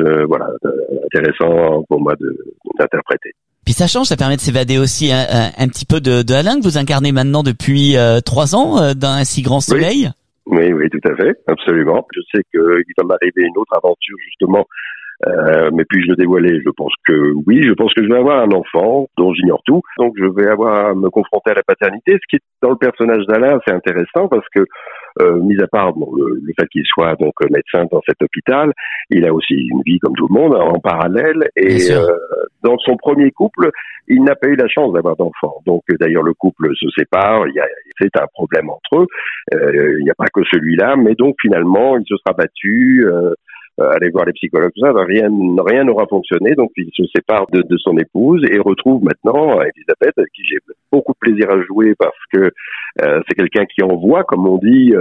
intéressant pour moi d'interpréter. Puis ça change, ça permet de s'évader aussi un petit peu de Alain que vous incarnez maintenant depuis 3 ans dans Un si grand soleil. Oui, tout à fait, absolument. Je sais qu'il va m'arriver une autre aventure justement, mais puis-je le dévoiler? Je pense que oui, je pense que je vais avoir un enfant dont j'ignore tout, donc je vais avoir à me confronter à la paternité. Ce qui est dans le personnage d'Alain, c'est intéressant parce que mis à part le fait qu'il soit donc médecin dans cet hôpital, il a aussi une vie comme tout le monde en parallèle, et dans son premier couple, il n'a pas eu la chance d'avoir d'enfant. Donc d'ailleurs le couple se sépare, c'est un problème entre eux, il n'y a pas que celui-là, mais donc finalement il se sera battu, aller voir les psychologues, tout ça, rien n'aura fonctionné, donc il se sépare de son épouse et retrouve maintenant Elisabeth, avec qui j'ai beaucoup de plaisir à jouer parce que c'est quelqu'un qui envoie, comme on dit,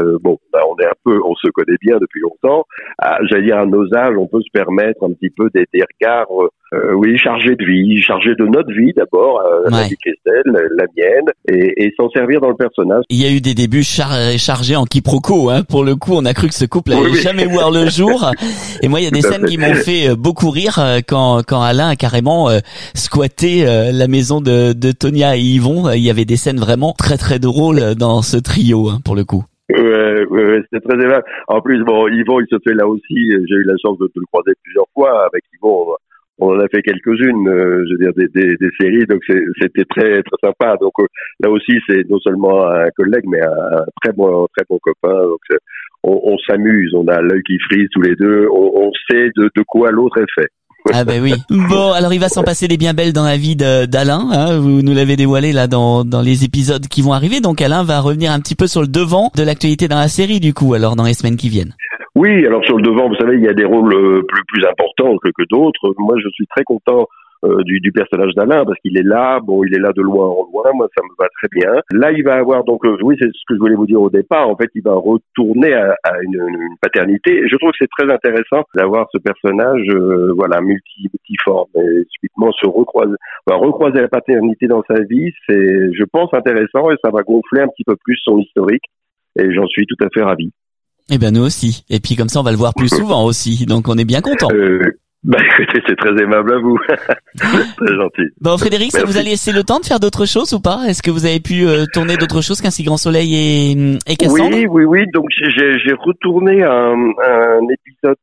on se connaît bien depuis longtemps, j'allais dire à nos âges, on peut se permettre un petit peu des regards, chargés de vie, chargés de notre vie d'abord, la vie de Christelle, la mienne, et s'en servir dans le personnage. Il y a eu des débuts chargés en quiproquo, hein. Pour le coup, on a cru que ce couple allait jamais voir le jour. Et moi, il y a des scènes qui m'ont fait beaucoup rire quand Alain a carrément squatté la maison de Tonia et Yvon. Il y avait des scènes vraiment très très drôles dans ce trio, hein, pour le coup. Ouais, c'était très aimable. En plus, Yvon, il se fait là aussi, j'ai eu la chance de le croiser plusieurs fois. Avec Yvon, on en a fait quelques-unes, je veux dire des séries, donc c'était très très sympa. Donc là aussi, c'est non seulement un collègue, mais un très bon copain. Donc on s'amuse, on a l'œil qui frise tous les deux, on sait de quoi l'autre est fait. Ah ben oui. Bon, alors il va s'en passer des bien belles dans la vie d'Alain, hein, vous nous l'avez dévoilé là dans les épisodes qui vont arriver. Donc Alain va revenir un petit peu sur le devant de l'actualité dans la série, du coup, alors dans les semaines qui viennent. Oui, alors sur le devant, vous savez, il y a des rôles plus importants que d'autres. Moi, je suis très content du personnage d'Alain parce qu'il est là, il est là de loin en loin, moi ça me va très bien. Là, il va avoir donc oui, c'est ce que je voulais vous dire au départ, en fait, il va retourner à une paternité. Et je trouve que c'est très intéressant d'avoir ce personnage multiforme, et subitement recroiser la paternité dans sa vie, c'est, je pense, intéressant, et ça va gonfler un petit peu plus son historique, et j'en suis tout à fait ravi. Eh ben nous aussi. Et puis comme ça, on va le voir plus souvent aussi. Donc on est bien content. Écoutez, c'est très aimable à vous. Très gentil. Bon, Frédéric, ça vous a laissé le temps de faire d'autres choses ou pas? Est-ce que vous avez pu tourner d'autres choses qu'un si grand soleil et Cassandre? Oui. Donc j'ai retourné un épisode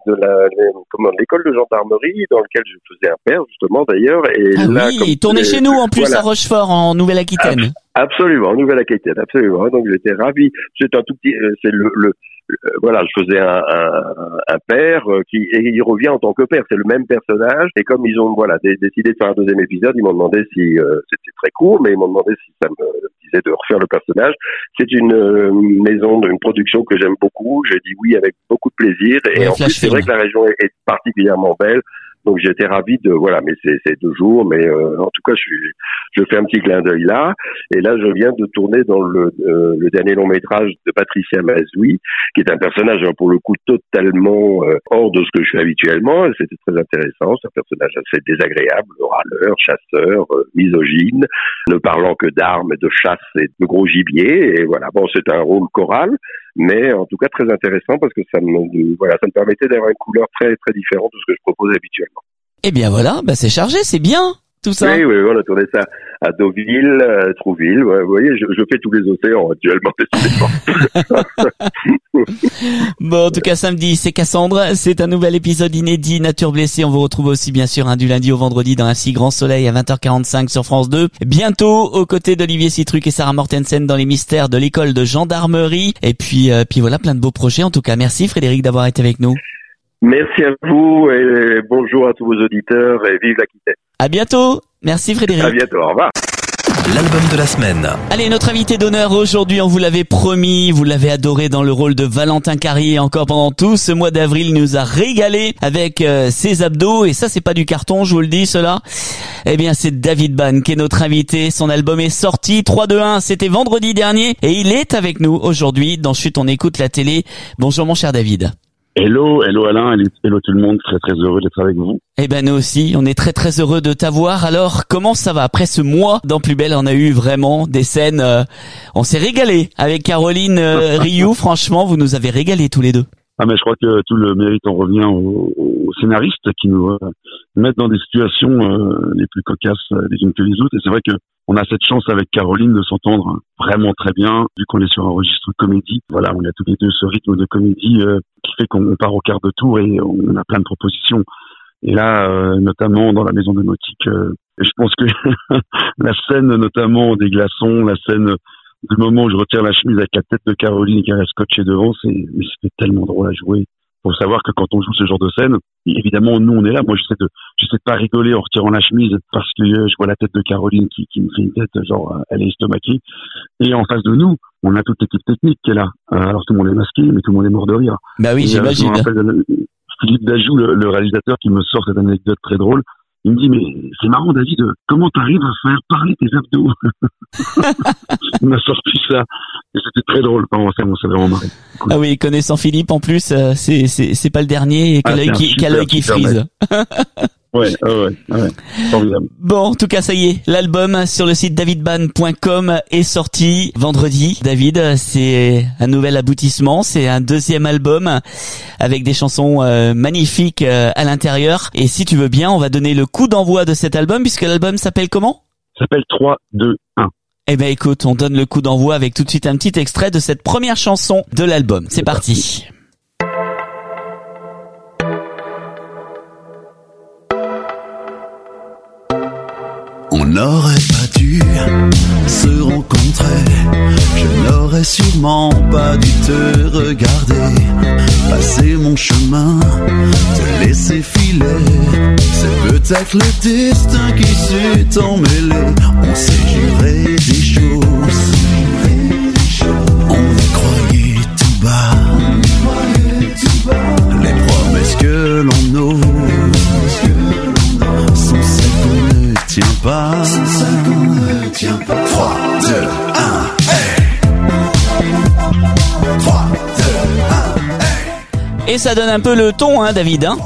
de l'école de gendarmerie dans lequel je faisais un père justement d'ailleurs. Et il tournait chez nous en plus à Rochefort en Nouvelle-Aquitaine. Absolument, en Nouvelle-Aquitaine, absolument. Donc j'étais ravi. C'est un tout petit, c'est je faisais un père et il revient en tant que père. C'est le même personnage. Et comme ils ont décidé de faire un deuxième épisode, ils m'ont demandé si c'était très court, mais ils m'ont demandé si ça me disait de refaire le personnage. C'est une maison, une production que j'aime beaucoup. J'ai dit oui avec beaucoup de plaisir. Et en plus, c'est vrai que la région est particulièrement belle. Donc j'étais ravi de mais c'est 2 jours, mais en tout cas je fais un petit clin d'œil là. Et là je viens de tourner dans le dernier long métrage de Patricia Mazoui, qui est un personnage pour le coup totalement hors de ce que je fais habituellement. Et c'était très intéressant. C'est un personnage assez désagréable, râleur, chasseur, misogyne, ne parlant que d'armes, de chasse et de gros gibier. Et voilà, bon, c'est un rôle choral, mais en tout cas très intéressant parce que ça me permettait d'avoir une couleur très très différente de ce que je propose habituellement. Eh bien voilà, c'est chargé, c'est bien tout ça. Oui, on a tourné ça à Deauville, Trouville. Ouais, vous voyez, je fais tous les océans actuellement. Bon, en tout cas, samedi, c'est Cassandre. C'est un nouvel épisode inédit, Nature blessée. On vous retrouve aussi, bien sûr, du lundi au vendredi dans Un si grand soleil à 20h45 sur France 2. Bientôt, aux côtés d'Olivier Citruc et Sarah Mortensen dans les mystères de l'école de gendarmerie. Et puis voilà, plein de beaux projets. En tout cas, merci Frédéric d'avoir été avec nous. Merci à vous et bonjour à tous vos auditeurs et vive l'Aquitaine. À bientôt. Merci Frédéric. À bientôt. Au revoir. L'album de la semaine. Allez, notre invité d'honneur aujourd'hui, on vous l'avait promis, vous l'avez adoré dans le rôle de Valentin Carrier. Encore pendant tout ce mois d'avril, il nous a régalé avec ses abdos. Et ça, c'est pas du carton, je vous le dis, cela. Eh bien, c'est David Bann qui est notre invité. Son album est sorti, 3-2-1, c'était vendredi dernier. Et il est avec nous aujourd'hui dans Chut, on écoute la télé. Bonjour mon cher David. Hello Alain, hello tout le monde, très heureux d'être avec vous. Eh ben nous aussi, on est très heureux de t'avoir. Alors comment ça va après ce mois dans Plus Belle? On a eu vraiment des scènes, on s'est régalé avec Caroline Rioux. Franchement, vous nous avez régalé tous les deux. Ah mais je crois que tout le mérite en revient aux scénaristes qui nous mettent dans des situations les plus cocasses les unes que les autres. Et c'est vrai que on a cette chance avec Caroline de s'entendre vraiment très bien, vu qu'on est sur un registre comédie. Voilà, on a tous les deux ce rythme de comédie qui fait qu'on part au quart de tour et on a plein de propositions. Et là, notamment dans la maison domotique, je pense que la scène notamment des glaçons, la scène du moment où je retire la chemise avec la tête de Caroline qui reste scotchée devant, c'était tellement drôle à jouer. Faut savoir que quand on joue ce genre de scène, évidemment, nous, on est là. Moi, j'essaie de pas rigoler en retirant la chemise parce que je vois la tête de Caroline qui me fait une tête, genre, elle est estomaquée. Et en face de nous, on a toute l'équipe technique qui est là. Alors, tout le monde est masqué, mais tout le monde est mort de rire. Bah oui, j'imagine. Je me rappelle Philippe Dajoux, le réalisateur, qui me sort cette anecdote très drôle. Il me dit, mais c'est marrant, David, comment t'arrives à faire parler tes abdos? Il m'a sorti ça. Et c'était très drôle. On s'est vraiment marré. Cool. Ah oui, connaissant Philippe, en plus, c'est pas le dernier qui a l'œil qui frise. Ouais. Formidable. Bon, en tout cas, ça y est, l'album sur le site davidbann.com est sorti vendredi. David, c'est un nouvel aboutissement, c'est un deuxième album avec des chansons magnifiques à l'intérieur. Et si tu veux bien, on va donner le coup d'envoi de cet album, puisque l'album s'appelle comment? Ça s'appelle 3, 2, 1. Eh ben écoute, on donne le coup d'envoi avec tout de suite un petit extrait de cette première chanson de l'album. C'est parti. On n'aurait pas dû se rencontrer. Je n'aurais sûrement pas dû te regarder, passer mon chemin, te laisser filer. C'est peut-être le destin qui s'est emmêlé. On s'est juré des choses, on y croyait tout bas. Les promesses que l'on ose sont celles qu'on ne tient pas. 3, 2, 1, hey. 3, 2, 1, hey. Et ça donne un peu le ton, hein, David, hein?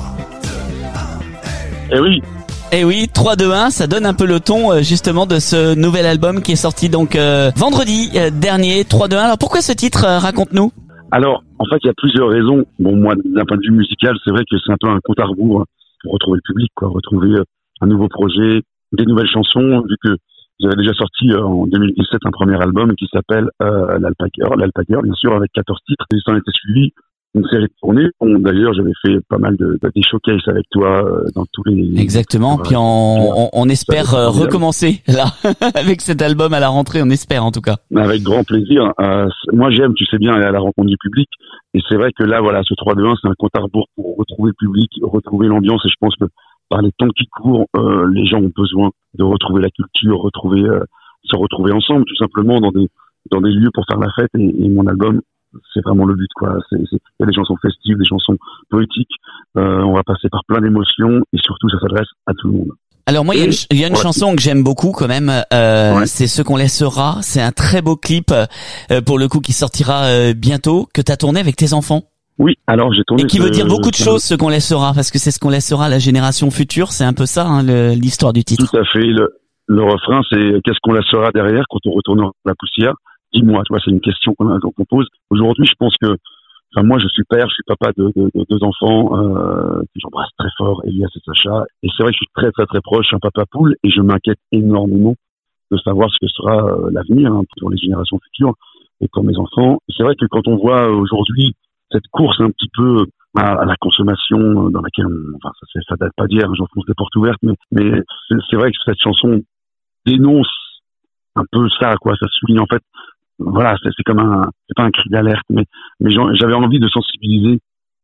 Eh oui, 3, 2, 1, ça donne un peu le ton justement de ce nouvel album qui est sorti donc vendredi dernier, 3, 2, 1. Alors pourquoi ce titre, raconte-nous? Alors, en fait, il y a plusieurs raisons. Bon, moi, d'un point de vue musical, c'est vrai que c'est un peu un compte à rebours pour retrouver le public, quoi, retrouver un nouveau projet, des nouvelles chansons, vu que j'avais déjà sorti en 2017 un premier album qui s'appelle l'Alpagueur, bien sûr, avec 14 titres. Et ça en était suivi une série de tournées. Bon, d'ailleurs, j'avais fait pas mal des showcases avec toi dans tous les... Exactement, puis on espère recommencer là avec cet album à la rentrée, on espère en tout cas. Avec grand plaisir. Moi, j'aime, tu sais bien, aller à la rencontre du public. Et c'est vrai que là, voilà, ce 3-2-1, c'est un compte à rebours pour retrouver le public, retrouver l'ambiance. Et je pense que par les temps qui courent, les gens ont besoin de retrouver la culture, se retrouver ensemble, tout simplement, dans des lieux pour faire la fête. Et mon album c'est vraiment le but, quoi. Il y a des chansons festives, des chansons poétiques. On va passer par plein d'émotions et surtout, ça s'adresse à tout le monde. Alors moi, il y a une chanson que j'aime beaucoup quand même. C'est Ce qu'on laissera. C'est un très beau clip pour le coup qui sortira bientôt, que t'as tourné avec tes enfants. Oui, alors j'ai tourné. Et qui veut dire beaucoup de choses, Ce qu'on laissera, parce que c'est ce qu'on laissera à la génération future. C'est un peu ça, hein, l'histoire du titre. Tout à fait. Le refrain, c'est qu'est-ce qu'on laissera derrière quand on retournera la poussière. Dis-moi, tu vois, c'est une question qu'on pose. Aujourd'hui, je pense que, enfin, moi, je suis père, je suis papa de deux enfants, que j'embrasse très fort, Elias et Sacha. Et c'est vrai que je suis très, très, très proche, un papa poule, et je m'inquiète énormément de savoir ce que sera l'avenir, hein, pour les générations futures et pour mes enfants. Et c'est vrai que quand on voit aujourd'hui cette course un petit peu à la consommation dans laquelle ça date pas d'hier, j'enfonce des portes ouvertes, mais c'est vrai que cette chanson dénonce un peu ça, quoi. Ça souligne, en fait, voilà, c'est comme c'est pas un cri d'alerte, mais j'avais envie de sensibiliser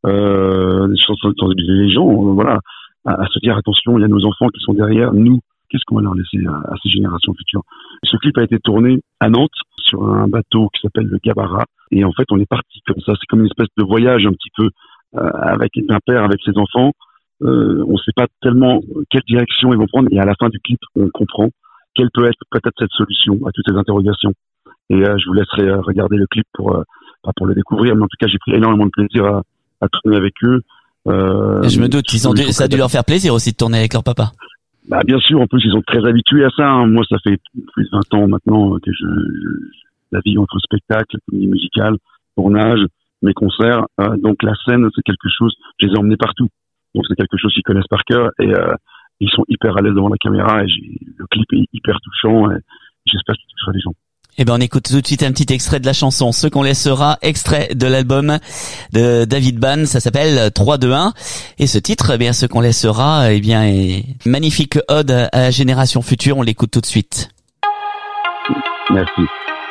les gens, voilà, à se dire attention, il y a nos enfants qui sont derrière nous. Qu'est-ce qu'on va leur laisser à ces générations futures? Ce clip a été tourné à Nantes sur un bateau qui s'appelle le Gabara, et en fait on est parti comme ça. C'est comme une espèce de voyage un petit peu avec un père avec ses enfants. On sait pas tellement quelle direction ils vont prendre, et à la fin du clip on comprend quelle peut être peut-être cette solution à toutes ces interrogations. Et je vous laisserai regarder le clip pour le découvrir, mais en tout cas j'ai pris énormément de plaisir à tourner avec eux. Je me doute, ça a dû leur faire plaisir aussi de tourner avec leur papa. Bah bien sûr, en plus ils sont très habitués à ça, hein. Moi ça fait plus de 20 ans maintenant que je navigue entre spectacle, comédie musicale, tournage, mes concerts, donc la scène c'est quelque chose, je les ai emmenés partout, donc c'est quelque chose qu'ils connaissent par cœur, et ils sont hyper à l'aise devant la caméra, et le clip est hyper touchant, et j'espère qu'il touchera les gens. Eh ben, on écoute tout de suite un petit extrait de la chanson Ce qu'on laissera, extrait de l'album de David Bann, ça s'appelle 3, 2, 1. Et ce titre, eh bien, Ce qu'on laissera, eh bien, est magnifique ode à la génération future. On l'écoute tout de suite. Merci.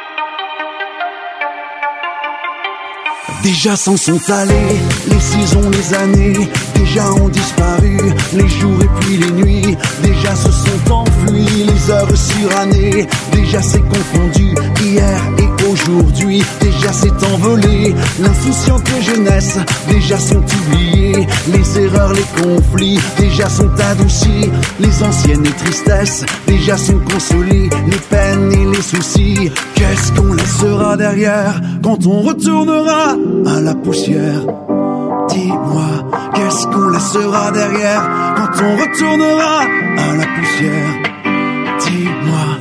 Déjà s'en sont allés, les saisons, les années, déjà ont disparu, les jours et puis les nuits, déjà se sont enfuis, les heures surannées, déjà c'est confondu, hier et aujourd'hui, déjà s'est envolé, l'insouciante jeunesse, déjà sont oubliées, les erreurs, les conflits, déjà sont adoucis, les anciennes tristesses, déjà sont consolées, les peines et les soucis, qu'est-ce qu'on laissera derrière quand on retournera à la poussière? Dis-moi, qu'est-ce qu'on laissera derrière quand on retournera à la poussière? Dis-moi.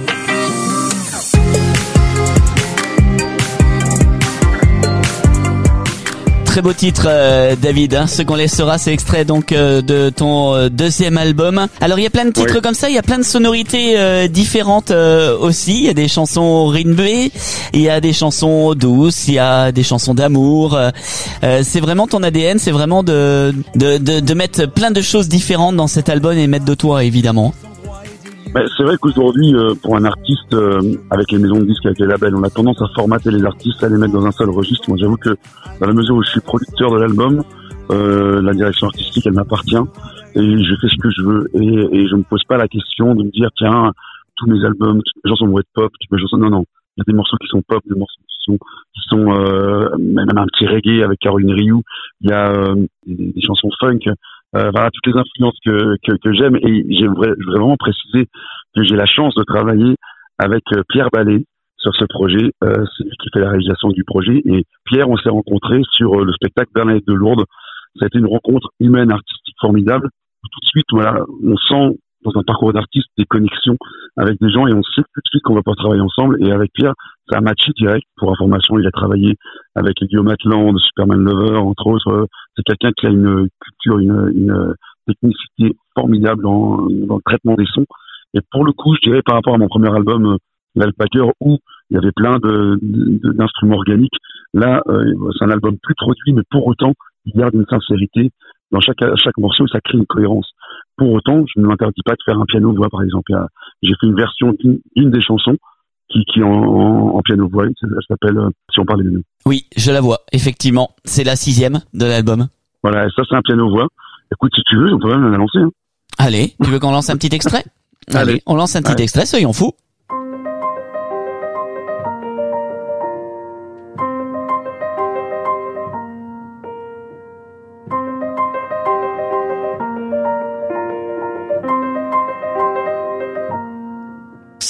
Très beau titre, David, hein. Ce qu'on laissera, c'est extrait donc de ton deuxième album. Alors il y a plein de titres comme ça, il y a plein de sonorités différentes aussi. Il y a des chansons rythmées, il y a des chansons douces, il y a des chansons d'amour. C'est vraiment ton ADN, c'est vraiment de mettre plein de choses différentes dans cet album et mettre de toi, évidemment. C'est vrai qu'aujourd'hui, pour un artiste, avec les maisons de disques, avec les labels, on a tendance à formater les artistes, à les mettre dans un seul registre. Moi, j'avoue que dans la mesure où je suis producteur de l'album, la direction artistique, elle m'appartient, et je fais ce que je veux, et je me pose pas la question de me dire, tiens, tous mes albums, toutes mes chansons vont être pop, toutes mes chansons, non. Il y a des morceaux qui sont pop, des morceaux qui sont même un petit reggae avec Caroline Rioux. Il y a des chansons funk. Voilà, toutes les influences que j'aime, et je voudrais vraiment préciser que j'ai la chance de travailler avec Pierre Ballet sur ce projet. C'est lui qui fait la réalisation du projet, et Pierre, on s'est rencontrés sur le spectacle Bernadette de Lourdes. Ça a été une rencontre humaine, artistique formidable. Tout de suite, voilà, on sent dans un parcours d'artiste des connexions avec des gens, et on sait tout de suite qu'on va pas travailler ensemble. Et avec Pierre, ça a matché direct. Pour information, il a travaillé avec Guillaume Atlan de Superman Lover, entre autres. C'est quelqu'un qui a une culture, une technicité formidable dans le traitement des sons. Et pour le coup, je dirais par rapport à mon premier album, L'Alpacker, où il y avait plein d'instruments organiques, là, c'est un album plus produit, mais pour autant, il garde une sincérité dans chaque morceau, et ça crée une cohérence. Pour autant, je ne m'interdis pas de faire un piano-voix, par exemple. J'ai fait une version d'une des chansons qui est en piano-voix. Ça s'appelle Si on parlait de nous. Oui, je la vois, effectivement. C'est la 6e de l'album. Voilà, et ça, c'est un piano-voix. Écoute, si tu veux, on peut même la lancer. Hein. Allez, tu veux qu'on lance un petit extrait? Allez, on lance un petit extrait, soyons fous.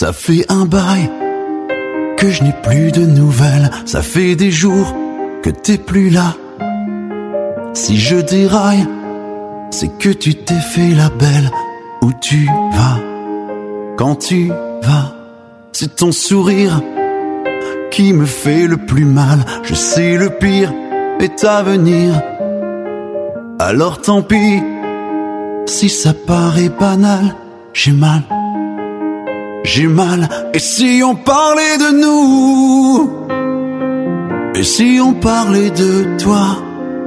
Ça fait un bail que je n'ai plus de nouvelles. Ça fait des jours que t'es plus là. Si je déraille, c'est que tu t'es fait la belle. Où tu vas, quand tu vas, c'est ton sourire qui me fait le plus mal. Je sais le pire est à venir. Alors tant pis, si ça paraît banal, j'ai mal. J'ai mal. Et si on parlait de nous? Et si on parlait de toi?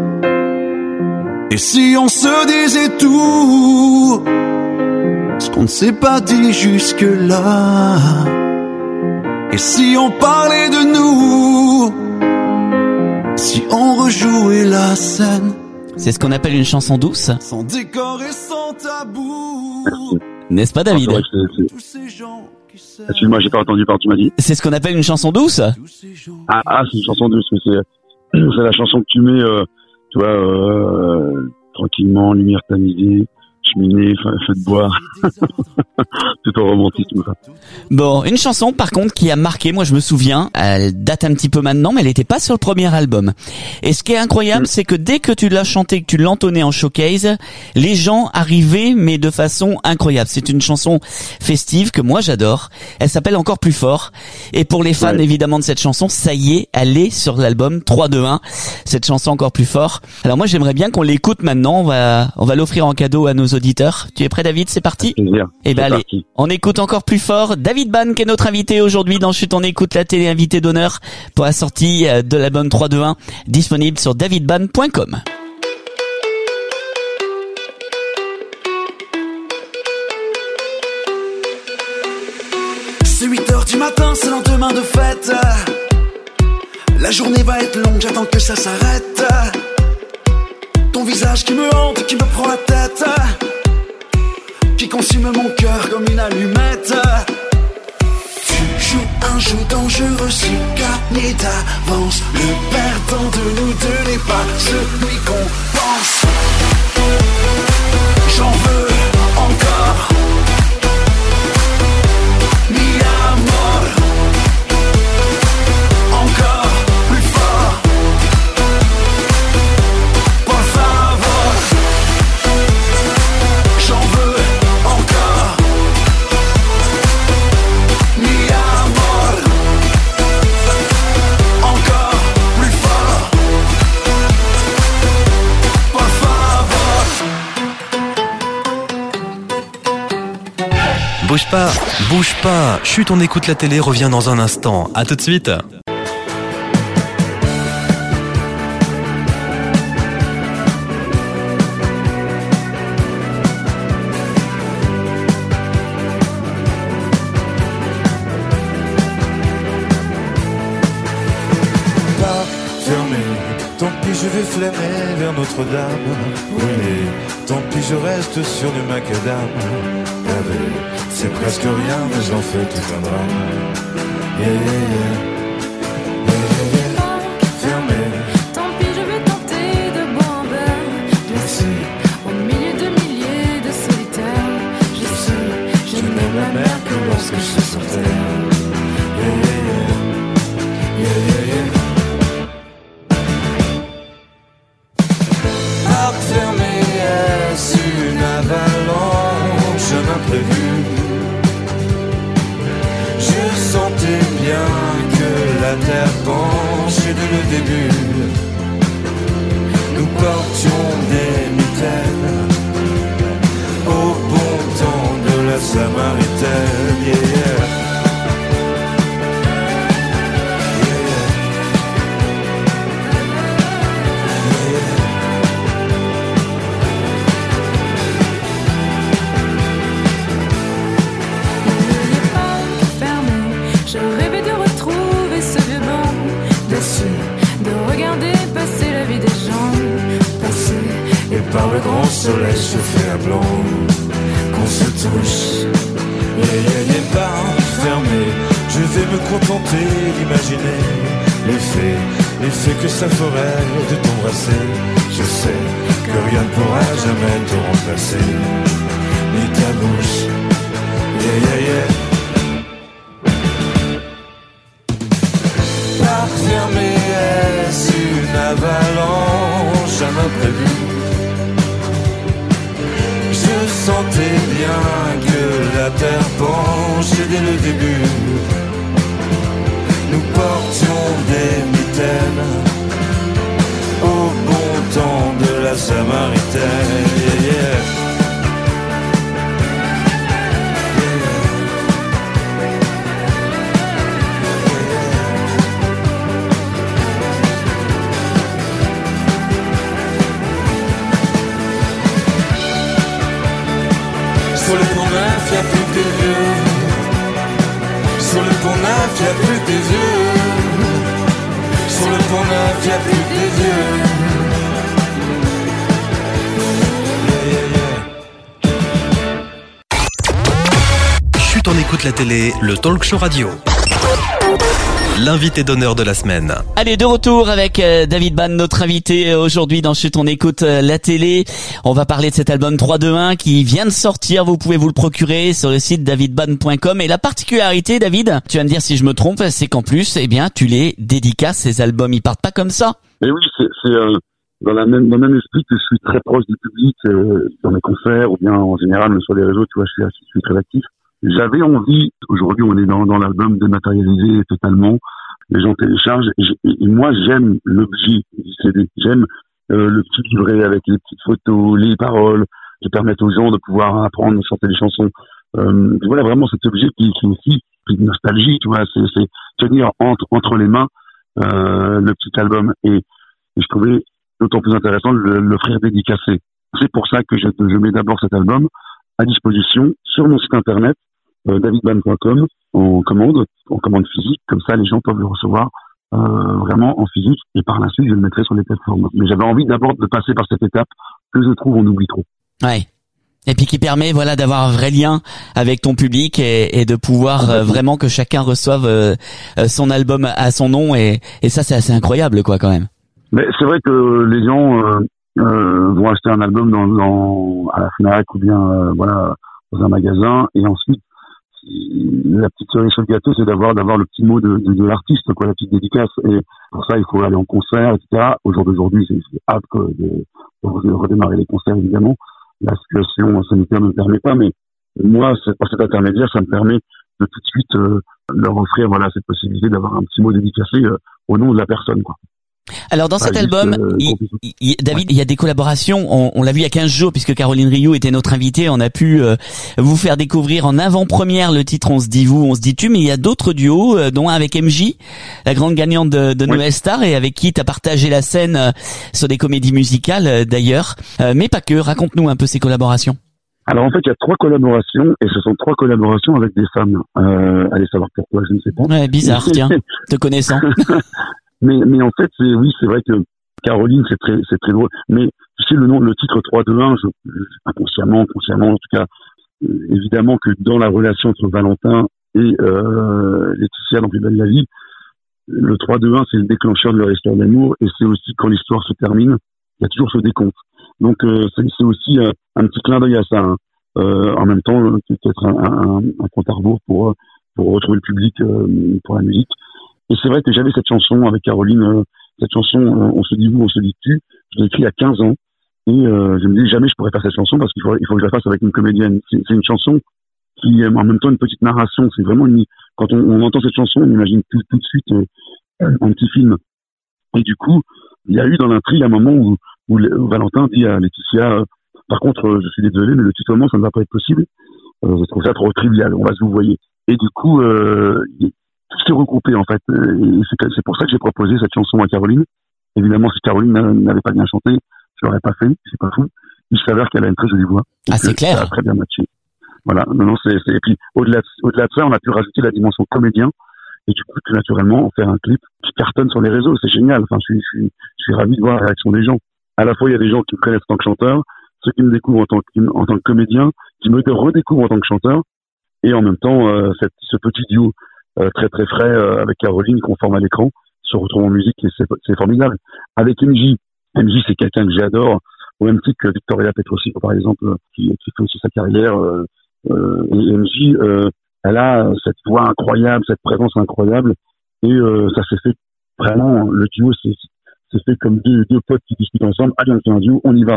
Et si on se disait tout ce qu'on ne s'est pas dit jusque-là? Et si on parlait de nous? Si on rejouait la scène? C'est ce qu'on appelle une chanson douce. Sans décor et sans tabou. N'est-ce pas, David? Excuse-moi, j'ai pas entendu par tu m'as dit. C'est ce qu'on appelle une chanson douce. Ah, c'est une chanson douce, mais c'est la chanson que tu mets, tu vois, tranquillement, lumière tamisée, cheminée, feu de bois. Tout au romantisme, ça. Bon, une chanson par contre qui a marqué, moi je me souviens, elle date un petit peu maintenant, mais elle était pas sur le premier album. Et ce qui est incroyable, c'est que dès que tu l'as chanté, que tu l'entonnais en showcase, les gens arrivaient, mais de façon incroyable. C'est une chanson festive que moi j'adore. Elle s'appelle Encore plus fort. Et pour les fans évidemment de cette chanson, ça y est, elle est sur l'album 3, 2, 1. Cette chanson Encore plus fort. Alors moi j'aimerais bien qu'on l'écoute maintenant. On va l'offrir en cadeau à nos auditeurs. Tu es prêt, David? C'est parti? Eh ben allez, on écoute Encore plus fort. David Bann qui est notre invité aujourd'hui dans Chut on écoute la télé, invité d'honneur pour la sortie de l'album 3, 2, 1, disponible sur davidbann.com. C'est 8h du matin, c'est lendemain de fête. La journée va être longue, j'attends que ça s'arrête. Ton visage qui me hante, qui me prend la tête, qui consume mon cœur comme une allumette. Tu joues un jeu dangereux, si gagner d'avance. Le perdant de nous deux n'est pas celui qu'on pense. J'en veux encore. Mi amor. Encore plus fort. Por favor. J'en veux encore. Mi amor. Encore plus fort. Por favor. Bouge pas. Chut, on écoute la télé, revient dans un instant. À tout de suite. Pas fermé, tant pis je vais flâner vers Notre-Dame. Oui, tant pis je reste sur du macadam. Regardez, c'est presque rien mais j'en fais tout un drame. Yeah, yeah, yeah. Yeah, yeah, yeah. Fermé, Tant pis, je vais tenter de boire un verre. merci, Au milieu de milliers de solitaires, je sais, je n'aime la mer que lorsque je suis sur terre. yeah, yeah, yeah. Yeah, yeah, yeah. Porte fermée, est-ce une avalanche, un imprévu? Je sentais bien que la terre penche et dès le début, nous portions des mitaines au bon temps de la Samaritaine. Yeah, yeah. Fermé, je rêvais de retrouver ce vieux banc dessus, de regarder passer la vie des gens, passer Et par le grand soleil chauffé à blanc, qu'on se touche. Yeah, yeah, les bars fermés, je vais me contenter d'imaginer l'effet que ça ferait de t'embrasser. Je sais que rien ne pourra jamais te remplacer, ni ta bouche. Yeah, yeah, yeah. bien que la terre penche et dès le début nous portions des mitaines au bon temps de la Samaritaine. Yeah, yeah. Sur le pont neuf, y'a plus que des vieux. Sur le pont neuf, y'a plus que des vieux. Sur le pont neuf, y'a plus que des vieux. Chut, on écoute la télé, le talk show radio. L'invité d'honneur de la semaine. Allez, de retour avec David Bann, notre invité aujourd'hui dans Chut, on écoute la télé. On va parler de cet album 3-2-1 qui vient de sortir. Vous pouvez vous le procurer sur le site davidbann.com. Et la particularité, David, tu vas me dire si je me trompe, c'est qu'en plus, eh bien, tu les dédicaces. Ces albums, ils partent pas comme ça. Et oui, c'est dans le même esprit que je suis très proche du public dans mes concerts ou bien en général sur les réseaux. Tu vois, je suis très actif. J'avais envie, aujourd'hui on est dans l'album dématérialisé totalement, les gens téléchargent, et moi j'aime l'objet du CD, j'aime le petit livret avec les petites photos, les paroles, qui permettent aux gens de pouvoir apprendre, chanter des chansons. Voilà vraiment cet objet qui aussi une nostalgie, tu vois, c'est tenir entre les mains le petit album, et je trouvais d'autant plus intéressant de l'offrir dédicacé. C'est pour ça que je mets d'abord cet album à disposition sur mon site internet davidbann.com en commande physique, comme ça les gens peuvent le recevoir vraiment en physique, et par la suite je le mettrai sur les plateformes. Mais j'avais envie d'abord de passer par cette étape que je trouve on oublie trop. Ouais. Et puis qui permet voilà d'avoir un vrai lien avec ton public et de pouvoir vraiment que chacun reçoive son album à son nom, et ça c'est assez incroyable quoi quand même. Mais c'est vrai que les gens vont acheter un album à la Fnac ou bien voilà dans un magasin, et ensuite la petite cerise sur le gâteau, c'est d'avoir le petit mot de l'artiste, quoi, la petite dédicace. Et pour ça, il faut aller en concert, etc. Au jour d'aujourd'hui, c'est hâte de redémarrer les concerts, évidemment. La situation sanitaire ne me permet pas, mais moi, par cet intermédiaire, ça me permet de tout de suite leur offrir voilà cette possibilité d'avoir un petit mot dédicacé au nom de la personne, quoi. Alors dans cet album, David, il y a des collaborations, on l'a vu il y a 15 jours puisque Caroline Rioux était notre invitée, on a pu vous faire découvrir en avant-première le titre On se dit vous, on se dit tu, mais il y a d'autres duos, dont un avec MJ, la grande gagnante de Nouvelle Star, et avec qui tu as partagé la scène sur des comédies musicales d'ailleurs, mais pas que. Raconte-nous un peu ces collaborations. Alors en fait, il y a 3 collaborations, et ce sont 3 collaborations avec des femmes. Allez savoir pourquoi, je ne sais pas. Ouais, bizarre, tiens, te connaissant. Mais en fait, c'est vrai que Caroline, c'est très drôle. Mais tu sais, le titre 3-2-1, inconsciemment, en tout cas, évidemment que dans la relation entre Valentin et Laetitia dans Plus belle la vie, le 3-2-1, c'est le déclencheur de leur histoire d'amour, et c'est aussi quand l'histoire se termine, il y a toujours ce décompte. Donc c'est aussi un petit clin d'œil à ça. Hein. En même temps, peut-être un compte à rebours pour retrouver le public pour la musique. Et c'est vrai que j'avais cette chanson avec Caroline, cette chanson On se dit vous, on se dit tu. Je l'ai écrite il y a 15 ans. Et je me dis jamais je pourrais faire cette chanson parce qu'il faut que je la fasse avec une comédienne. C'est une chanson qui est en même temps une petite narration. C'est vraiment quand on entend cette chanson, on imagine tout de suite un petit film. Et du coup, il y a eu dans l'intrigue un moment où Valentin dit à Laetitia, par contre, je suis désolé, mais le tutoiement, ça ne va pas être possible. Je trouve ça trop trivial. On va se vous voyer. Et du coup, tout s'est regroupé en fait, et c'est pour ça que j'ai proposé cette chanson à Caroline. Évidemment, si Caroline n'avait pas bien chanté, je l'aurais pas fait, c'est pas fou. Il s'avère qu'elle a une très jolie voix. Ah, c'est clair. Ça a très bien matché. Voilà, et puis au-delà de ça, on a pu rajouter la dimension comédien, et du coup, tout naturellement, en faire un clip qui cartonne sur les réseaux, c'est génial. Enfin, je suis ravi de voir la réaction des gens. À la fois, il y a des gens qui me connaissent en tant que chanteur, ceux qui me découvrent en tant que comédien, qui me redécouvrent en tant que chanteur, et en même temps, ce petit duo très très frais avec Caroline qu'on forme à l'écran se retrouve en musique, et c'est formidable. Avec MJ c'est quelqu'un que j'adore, au même titre que Victoria Petrossi par exemple, qui fait aussi sa carrière, et MJ elle a cette voix incroyable, cette présence incroyable, et ça s'est fait vraiment, le duo c'est fait comme deux potes qui discutent ensemble. Allez, on fait un duo, on y va.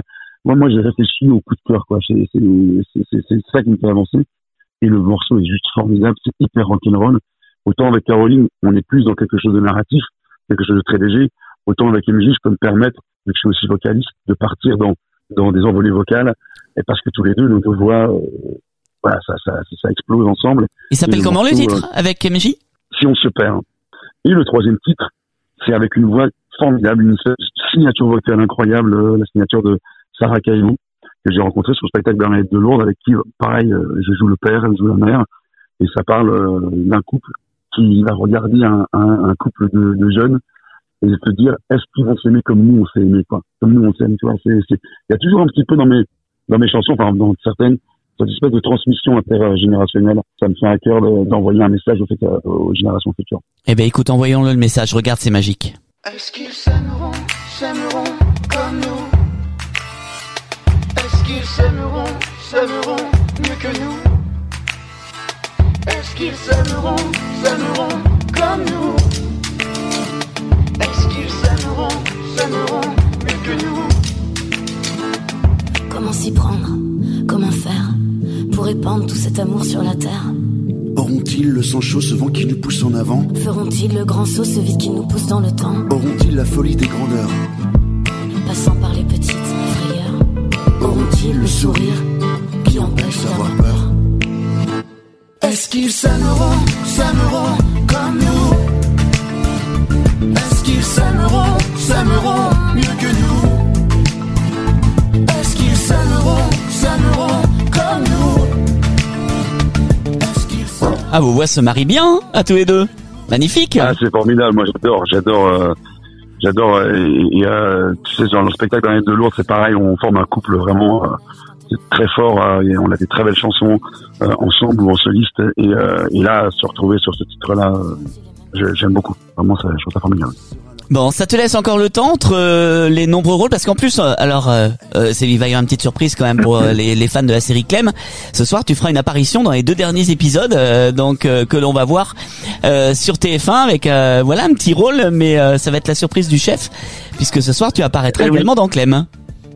moi, j'ai réfléchi au coup de cœur, quoi. C'est ça qui me fait avancer. Et le morceau est juste formidable, c'est hyper rock'n'roll. Autant avec Caroline, on est plus dans quelque chose de narratif, quelque chose de très léger. Autant avec MJ, je peux me permettre, vu que je suis aussi vocaliste, de partir dans des envolées vocales, et parce que tous les deux, nos deux voix, voilà, ça explose ensemble. Il s'appelle comment le titre avec MJ? Si on se perd. Et le troisième titre, c'est avec une voix formidable, une signature vocale incroyable, la signature de Sarah Caillou, que j'ai rencontrée sur le spectacle Bernadette de Lourdes, avec qui, pareil, je joue le père, elle joue la mère, et ça parle d'un couple qui va regarder un couple de jeunes et se dire, est-ce qu'ils vont s'aimer comme nous on s'est aimé, quoi, comme nous on s'aime, tu vois. Il y a toujours un petit peu dans mes chansons, enfin dans certaines, cette espèce de transmission intergénérationnelle. Ça me fait à cœur d'envoyer un message aux générations futures. Eh ben écoute, envoyons-le le message. Regarde, c'est magique. Est-ce qu'ils s'aimeront comme nous? Est-ce qu'ils s'aimeront mieux que nous? Est-ce qu'ils s'aimeront comme nous? Est-ce qu'ils s'aimeront mieux que nous? Comment s'y prendre? Comment faire pour répandre tout cet amour sur la terre? Auront-ils le sang chaud, ce vent qui nous pousse en avant? Feront-ils le grand saut, ce vide qui nous pousse dans le temps? Auront-ils la folie des grandeurs? Passant par les petites frayeurs. Auront-ils le sourire qui empêche d'avoir peur? Est-ce qu'ils s'aimeront comme nous? Est-ce qu'ils s'aimeront mieux que nous? Est-ce qu'ils s'aimeront comme nous? Ah, vos voix se marient bien, à tous les deux. Magnifique. Ah, c'est formidable. Moi, j'adore. Et tu sais, dans le spectacle Bernadette de Lourdes, c'est pareil. On forme un couple vraiment c'est très fort. Et on a des très belles chansons ensemble ou en soliste. Et là, se retrouver sur ce titre-là, j'aime beaucoup. Vraiment, je trouve ça formidable. Bon, ça te laisse encore le temps entre les nombreux rôles, parce qu'en plus, il va y avoir une petite surprise quand même pour les fans de la série Clem. Ce soir, tu feras une apparition dans les 2 derniers épisodes, que l'on va voir sur TF1 avec voilà un petit rôle, mais ça va être la surprise du chef, puisque ce soir tu apparaîtras également dans Clem.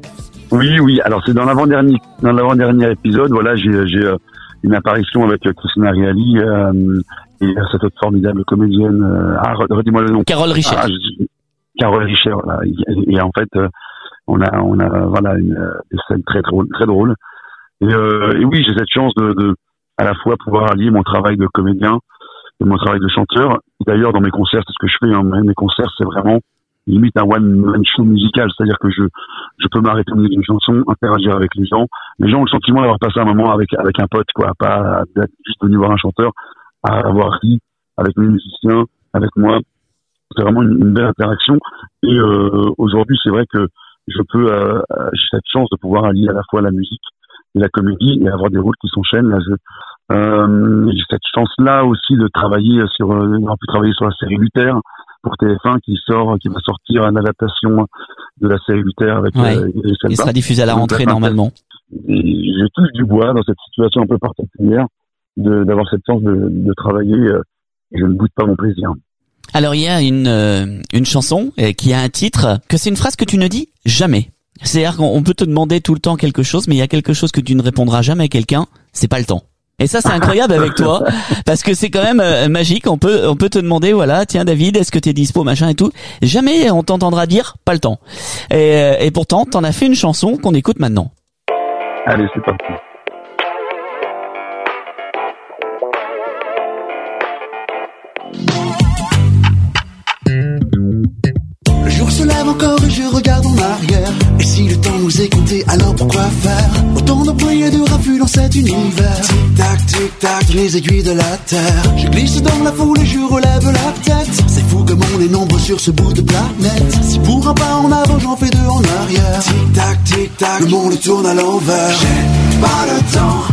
Oui. Alors c'est dans l'avant-dernier épisode. Voilà, j'ai une apparition avec Christina Reali. Et cette autre formidable comédienne, redis-moi le nom. Carole Richer. Carole Richer, voilà. Et en fait, on a voilà des scènes très drôles. Et oui, j'ai cette chance de à la fois pouvoir allier mon travail de comédien et mon travail de chanteur. D'ailleurs, dans mes concerts, c'est ce que je fais. Mes concerts, c'est vraiment limite un one-man show musical, c'est-à-dire que je peux m'arrêter au milieu d'une chanson, interagir avec les gens. Les gens ont le sentiment d'avoir passé un moment avec un pote, quoi, pas d'être juste venu voir un chanteur, à avoir ri avec mes musiciens, avec moi. C'est vraiment une belle interaction. Et aujourd'hui, c'est vrai que j'ai cette chance de pouvoir allier à la fois la musique et la comédie et avoir des rôles qui s'enchaînent. Là, j'ai cette chance-là aussi de travailler d'avoir pu travailler sur la série Luther pour TF1 qui va sortir une adaptation de la série Luther avec Idriss Elba. Il sera diffusé à la rentrée normalement. Et je touche du bois dans cette situation un peu particulière d'avoir cette chance de travailler et je ne boude pas mon plaisir. Alors il y a une chanson qui a un titre que c'est une phrase que tu ne dis jamais. C'est-à-dire qu'on peut te demander tout le temps quelque chose, mais il y a quelque chose que tu ne répondras jamais à quelqu'un, c'est pas le temps. Et ça c'est incroyable avec toi parce que c'est quand même magique. On peut te demander voilà, tiens David, est-ce que t'es dispo machin et tout. Jamais on t'entendra dire pas le temps. Et pourtant t'en as fait une chanson qu'on écoute maintenant. Allez, c'est parti. Le jour se lève encore et je regarde en arrière. Et si le temps nous est compté, alors pourquoi faire autant de bruit et de raffus dans cet univers? Tic-tac, les aiguilles de la terre. Je glisse dans la foule et je relève la tête. C'est fou comme on est nombreux sur ce bout de planète. Si pour un pas en avant, j'en fais 2 en arrière. Tic-tac, le monde tourne à l'envers. J'ai pas le temps,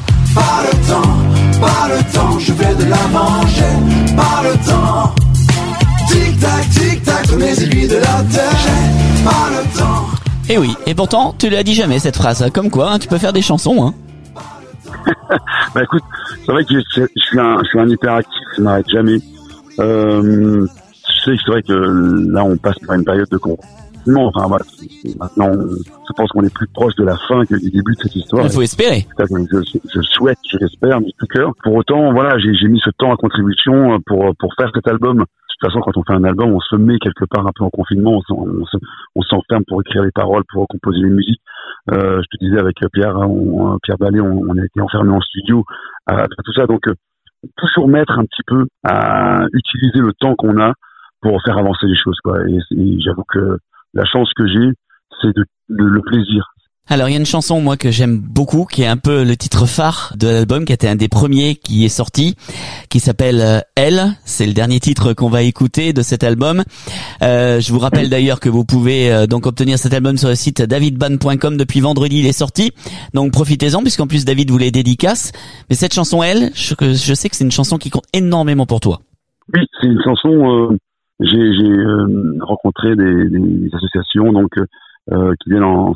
je vais de l'avant. J'ai pas le temps. Tic-tac, les aiguilles de la terre. J'ai pas le temps. Et oui, et pourtant, tu l'as dit jamais cette phrase. Comme quoi, hein, tu peux faire des chansons, hein. Bah écoute, c'est vrai que je suis un hyperactif, je m'arrête jamais. Tu sais, c'est vrai que là, on passe par une période de rapidement. Enfin, voilà, maintenant, je pense qu'on est plus proche de la fin que du début de cette histoire. Il faut espérer. Je souhaite, je l'espère, du tout cœur. Pour autant, voilà, j'ai mis ce temps à contribution pour faire cet album. De toute façon, quand on fait un album, on se met quelque part un peu en confinement, on s'enferme pour écrire les paroles, pour composer les musiques. Je te disais avec Pierre Ballet, on a été enfermé en studio, tout ça. Donc, toujours mettre un petit peu à utiliser le temps qu'on a pour faire avancer les choses, quoi. Et j'avoue que la chance que j'ai, c'est le plaisir. Alors il y a une chanson moi que j'aime beaucoup, qui est un peu le titre phare de l'album, qui a été un des premiers qui est sorti, qui s'appelle Elle. C'est le dernier titre qu'on va écouter de cet album. Je vous rappelle d'ailleurs que vous pouvez donc obtenir cet album sur le site davidban.com depuis vendredi. Il est sorti, donc profitez-en, puisqu'en plus David vous les dédicace. Mais cette chanson Elle, je sais que c'est une chanson qui compte énormément pour toi. Oui, c'est une chanson. J'ai rencontré des associations donc qui viennent en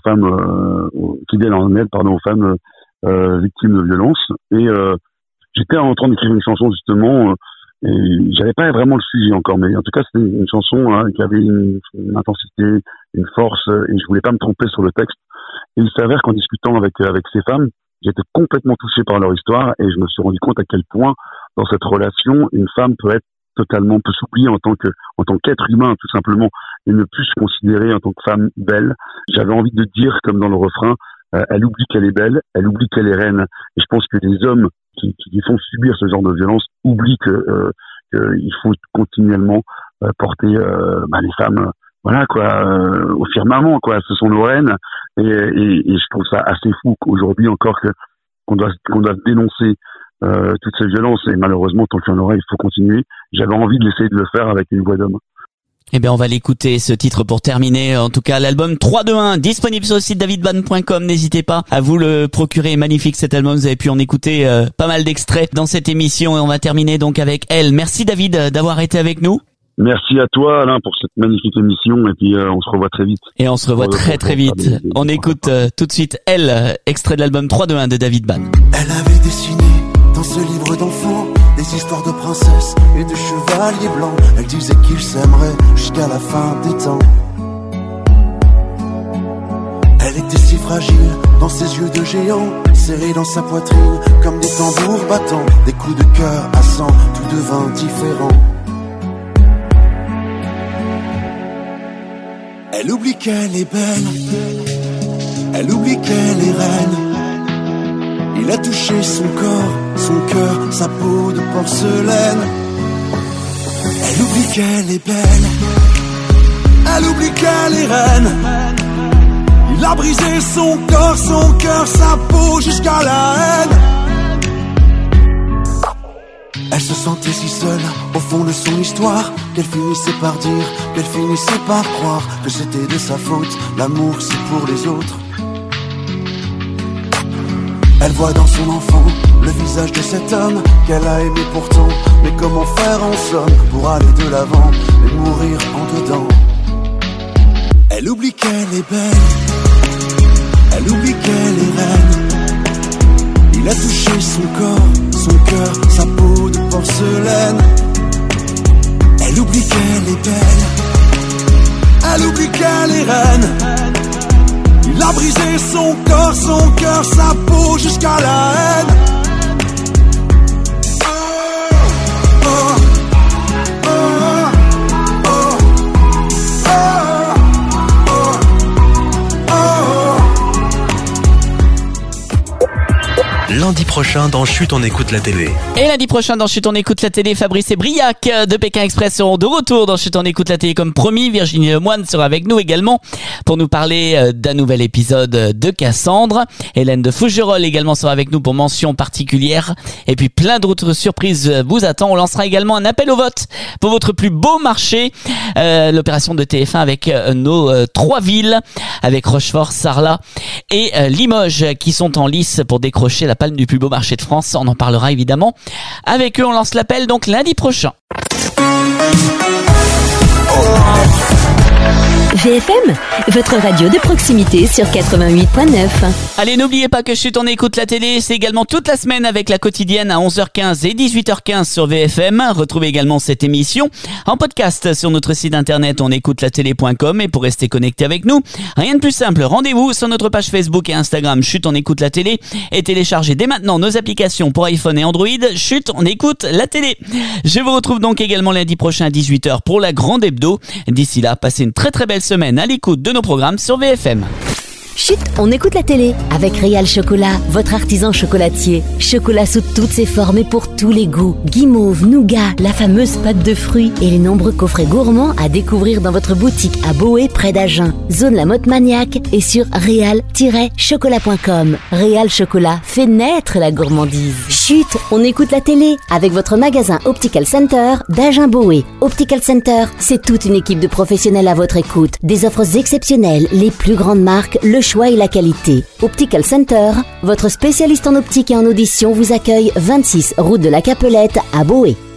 aide aux femmes victimes de violences, et j'étais en train d'écrire une chanson justement, et j'avais pas vraiment le sujet encore, mais en tout cas c'était une chanson qui avait une intensité, une force, et je voulais pas me tromper sur le texte. Et il s'avère qu'en discutant avec ces femmes, j'étais complètement touché par leur histoire, et je me suis rendu compte à quel point dans cette relation une femme peut s'oublier en tant qu'être humain, tout simplement, et ne plus se considérer en tant que femme belle. J'avais envie de dire, comme dans le refrain, elle oublie qu'elle est belle, elle oublie qu'elle est reine. Et je pense que les hommes qui font subir ce genre de violence oublient que il faut continuellement porter les femmes, voilà quoi, au firmament, quoi. Ce sont nos reines, et je trouve ça assez fou qu'aujourd'hui encore qu'on doit dénoncer toutes ces violences, et malheureusement tant qu'il y en aura, il faut continuer. J'avais envie d'essayer de le faire avec une voix d'homme. Eh bien, on va l'écouter, ce titre, pour terminer. En tout cas, l'album 3-2-1, disponible sur le site davidban.com. N'hésitez pas à vous le procurer. Magnifique cet album. Vous avez pu en écouter pas mal d'extraits dans cette émission, et on va terminer donc avec Elle. Merci David d'avoir été avec nous. Merci à toi Alain pour cette magnifique émission, et puis on se revoit très vite. Et on se revoit très vite. On écoute tout de suite Elle, extrait de l'album 3-2-1 de David Ban. Elle avait dessiné dans ce livre d'enfants des histoires de princesses et de chevaliers blancs. Elle disait qu'ils s'aimeraient jusqu'à la fin des temps. Elle était si fragile dans ses yeux de géant, serrés dans sa poitrine comme des tambours battants. Des coups de cœur à 100, tout devint différent. Elle oublie qu'elle est belle, elle oublie qu'elle est reine. Il a touché son corps, son cœur, sa peau de porcelaine. Elle oublie qu'elle est belle, elle oublie qu'elle est reine. Il a brisé son corps, son cœur, sa peau jusqu'à la haine. Elle se sentait si seule au fond de son histoire, qu'elle finissait par dire, qu'elle finissait par croire que c'était de sa faute, l'amour c'est pour les autres. Elle voit dans son enfant le visage de cet homme qu'elle a aimé pourtant. Mais comment faire en somme pour aller de l'avant et mourir en dedans? Elle oublie qu'elle est belle, elle oublie qu'elle est reine. Il a touché son corps, son cœur, sa peau de porcelaine. Elle oublie qu'elle est belle, elle oublie qu'elle est reine. Il a brisé son corps, son cœur, sa peau jusqu'à la haine. Lundi prochain dans Chut on écoute la télé. Et lundi prochain dans Chut on écoute la télé, Fabrice et Briac de Pékin Express seront de retour dans Chut on écoute la télé comme promis. Virginie Lemoine sera avec nous également pour nous parler d'un nouvel épisode de Cassandre. Hélène de Fougerolles également sera avec nous pour mention particulière. Et puis plein d'autres surprises vous attendent. On lancera également un appel au vote pour votre plus beau marché. L'opération de TF1 avec nos 3 villes, avec Rochefort, Sarlat et Limoges, qui sont en lice pour décrocher la palme du plus beau marché de France. On en parlera évidemment avec eux. On lance l'appel donc lundi prochain. VFM, votre radio de proximité sur 88.9. Allez, n'oubliez pas que Chut, on écoute la télé, c'est également toute la semaine avec la quotidienne à 11h15 et 18h15 sur VFM. Retrouvez également cette émission en podcast sur notre site internet onécoutelatélé.com. Et pour rester connecté avec nous, rien de plus simple, rendez-vous sur notre page Facebook et Instagram Chut, on écoute la télé et téléchargez dès maintenant nos applications pour iPhone et Android. Chut, on écoute la télé. Je vous retrouve donc également lundi prochain à 18h pour la grande hebdo. D'ici là, passez une très très belle semaine à l'écoute de nos programmes sur VFM. Chut, on écoute la télé avec Réal Chocolat, votre artisan chocolatier. Chocolat sous toutes ses formes et pour tous les goûts. Guimauve, nougat, la fameuse pâte de fruits et les nombreux coffrets gourmands à découvrir dans votre boutique à Boé près d'Agen. Zone La Motte Maniaque et sur réal-chocolat.com. Réal Chocolat fait naître la gourmandise. Chut, on écoute la télé avec votre magasin Optical Center d'Agen Boé. Optical Center, c'est toute une équipe de professionnels à votre écoute. Des offres exceptionnelles, les plus grandes marques, le choix et la qualité. Optical Center, votre spécialiste en optique et en audition vous accueille 26 route de la Capelette à Boé.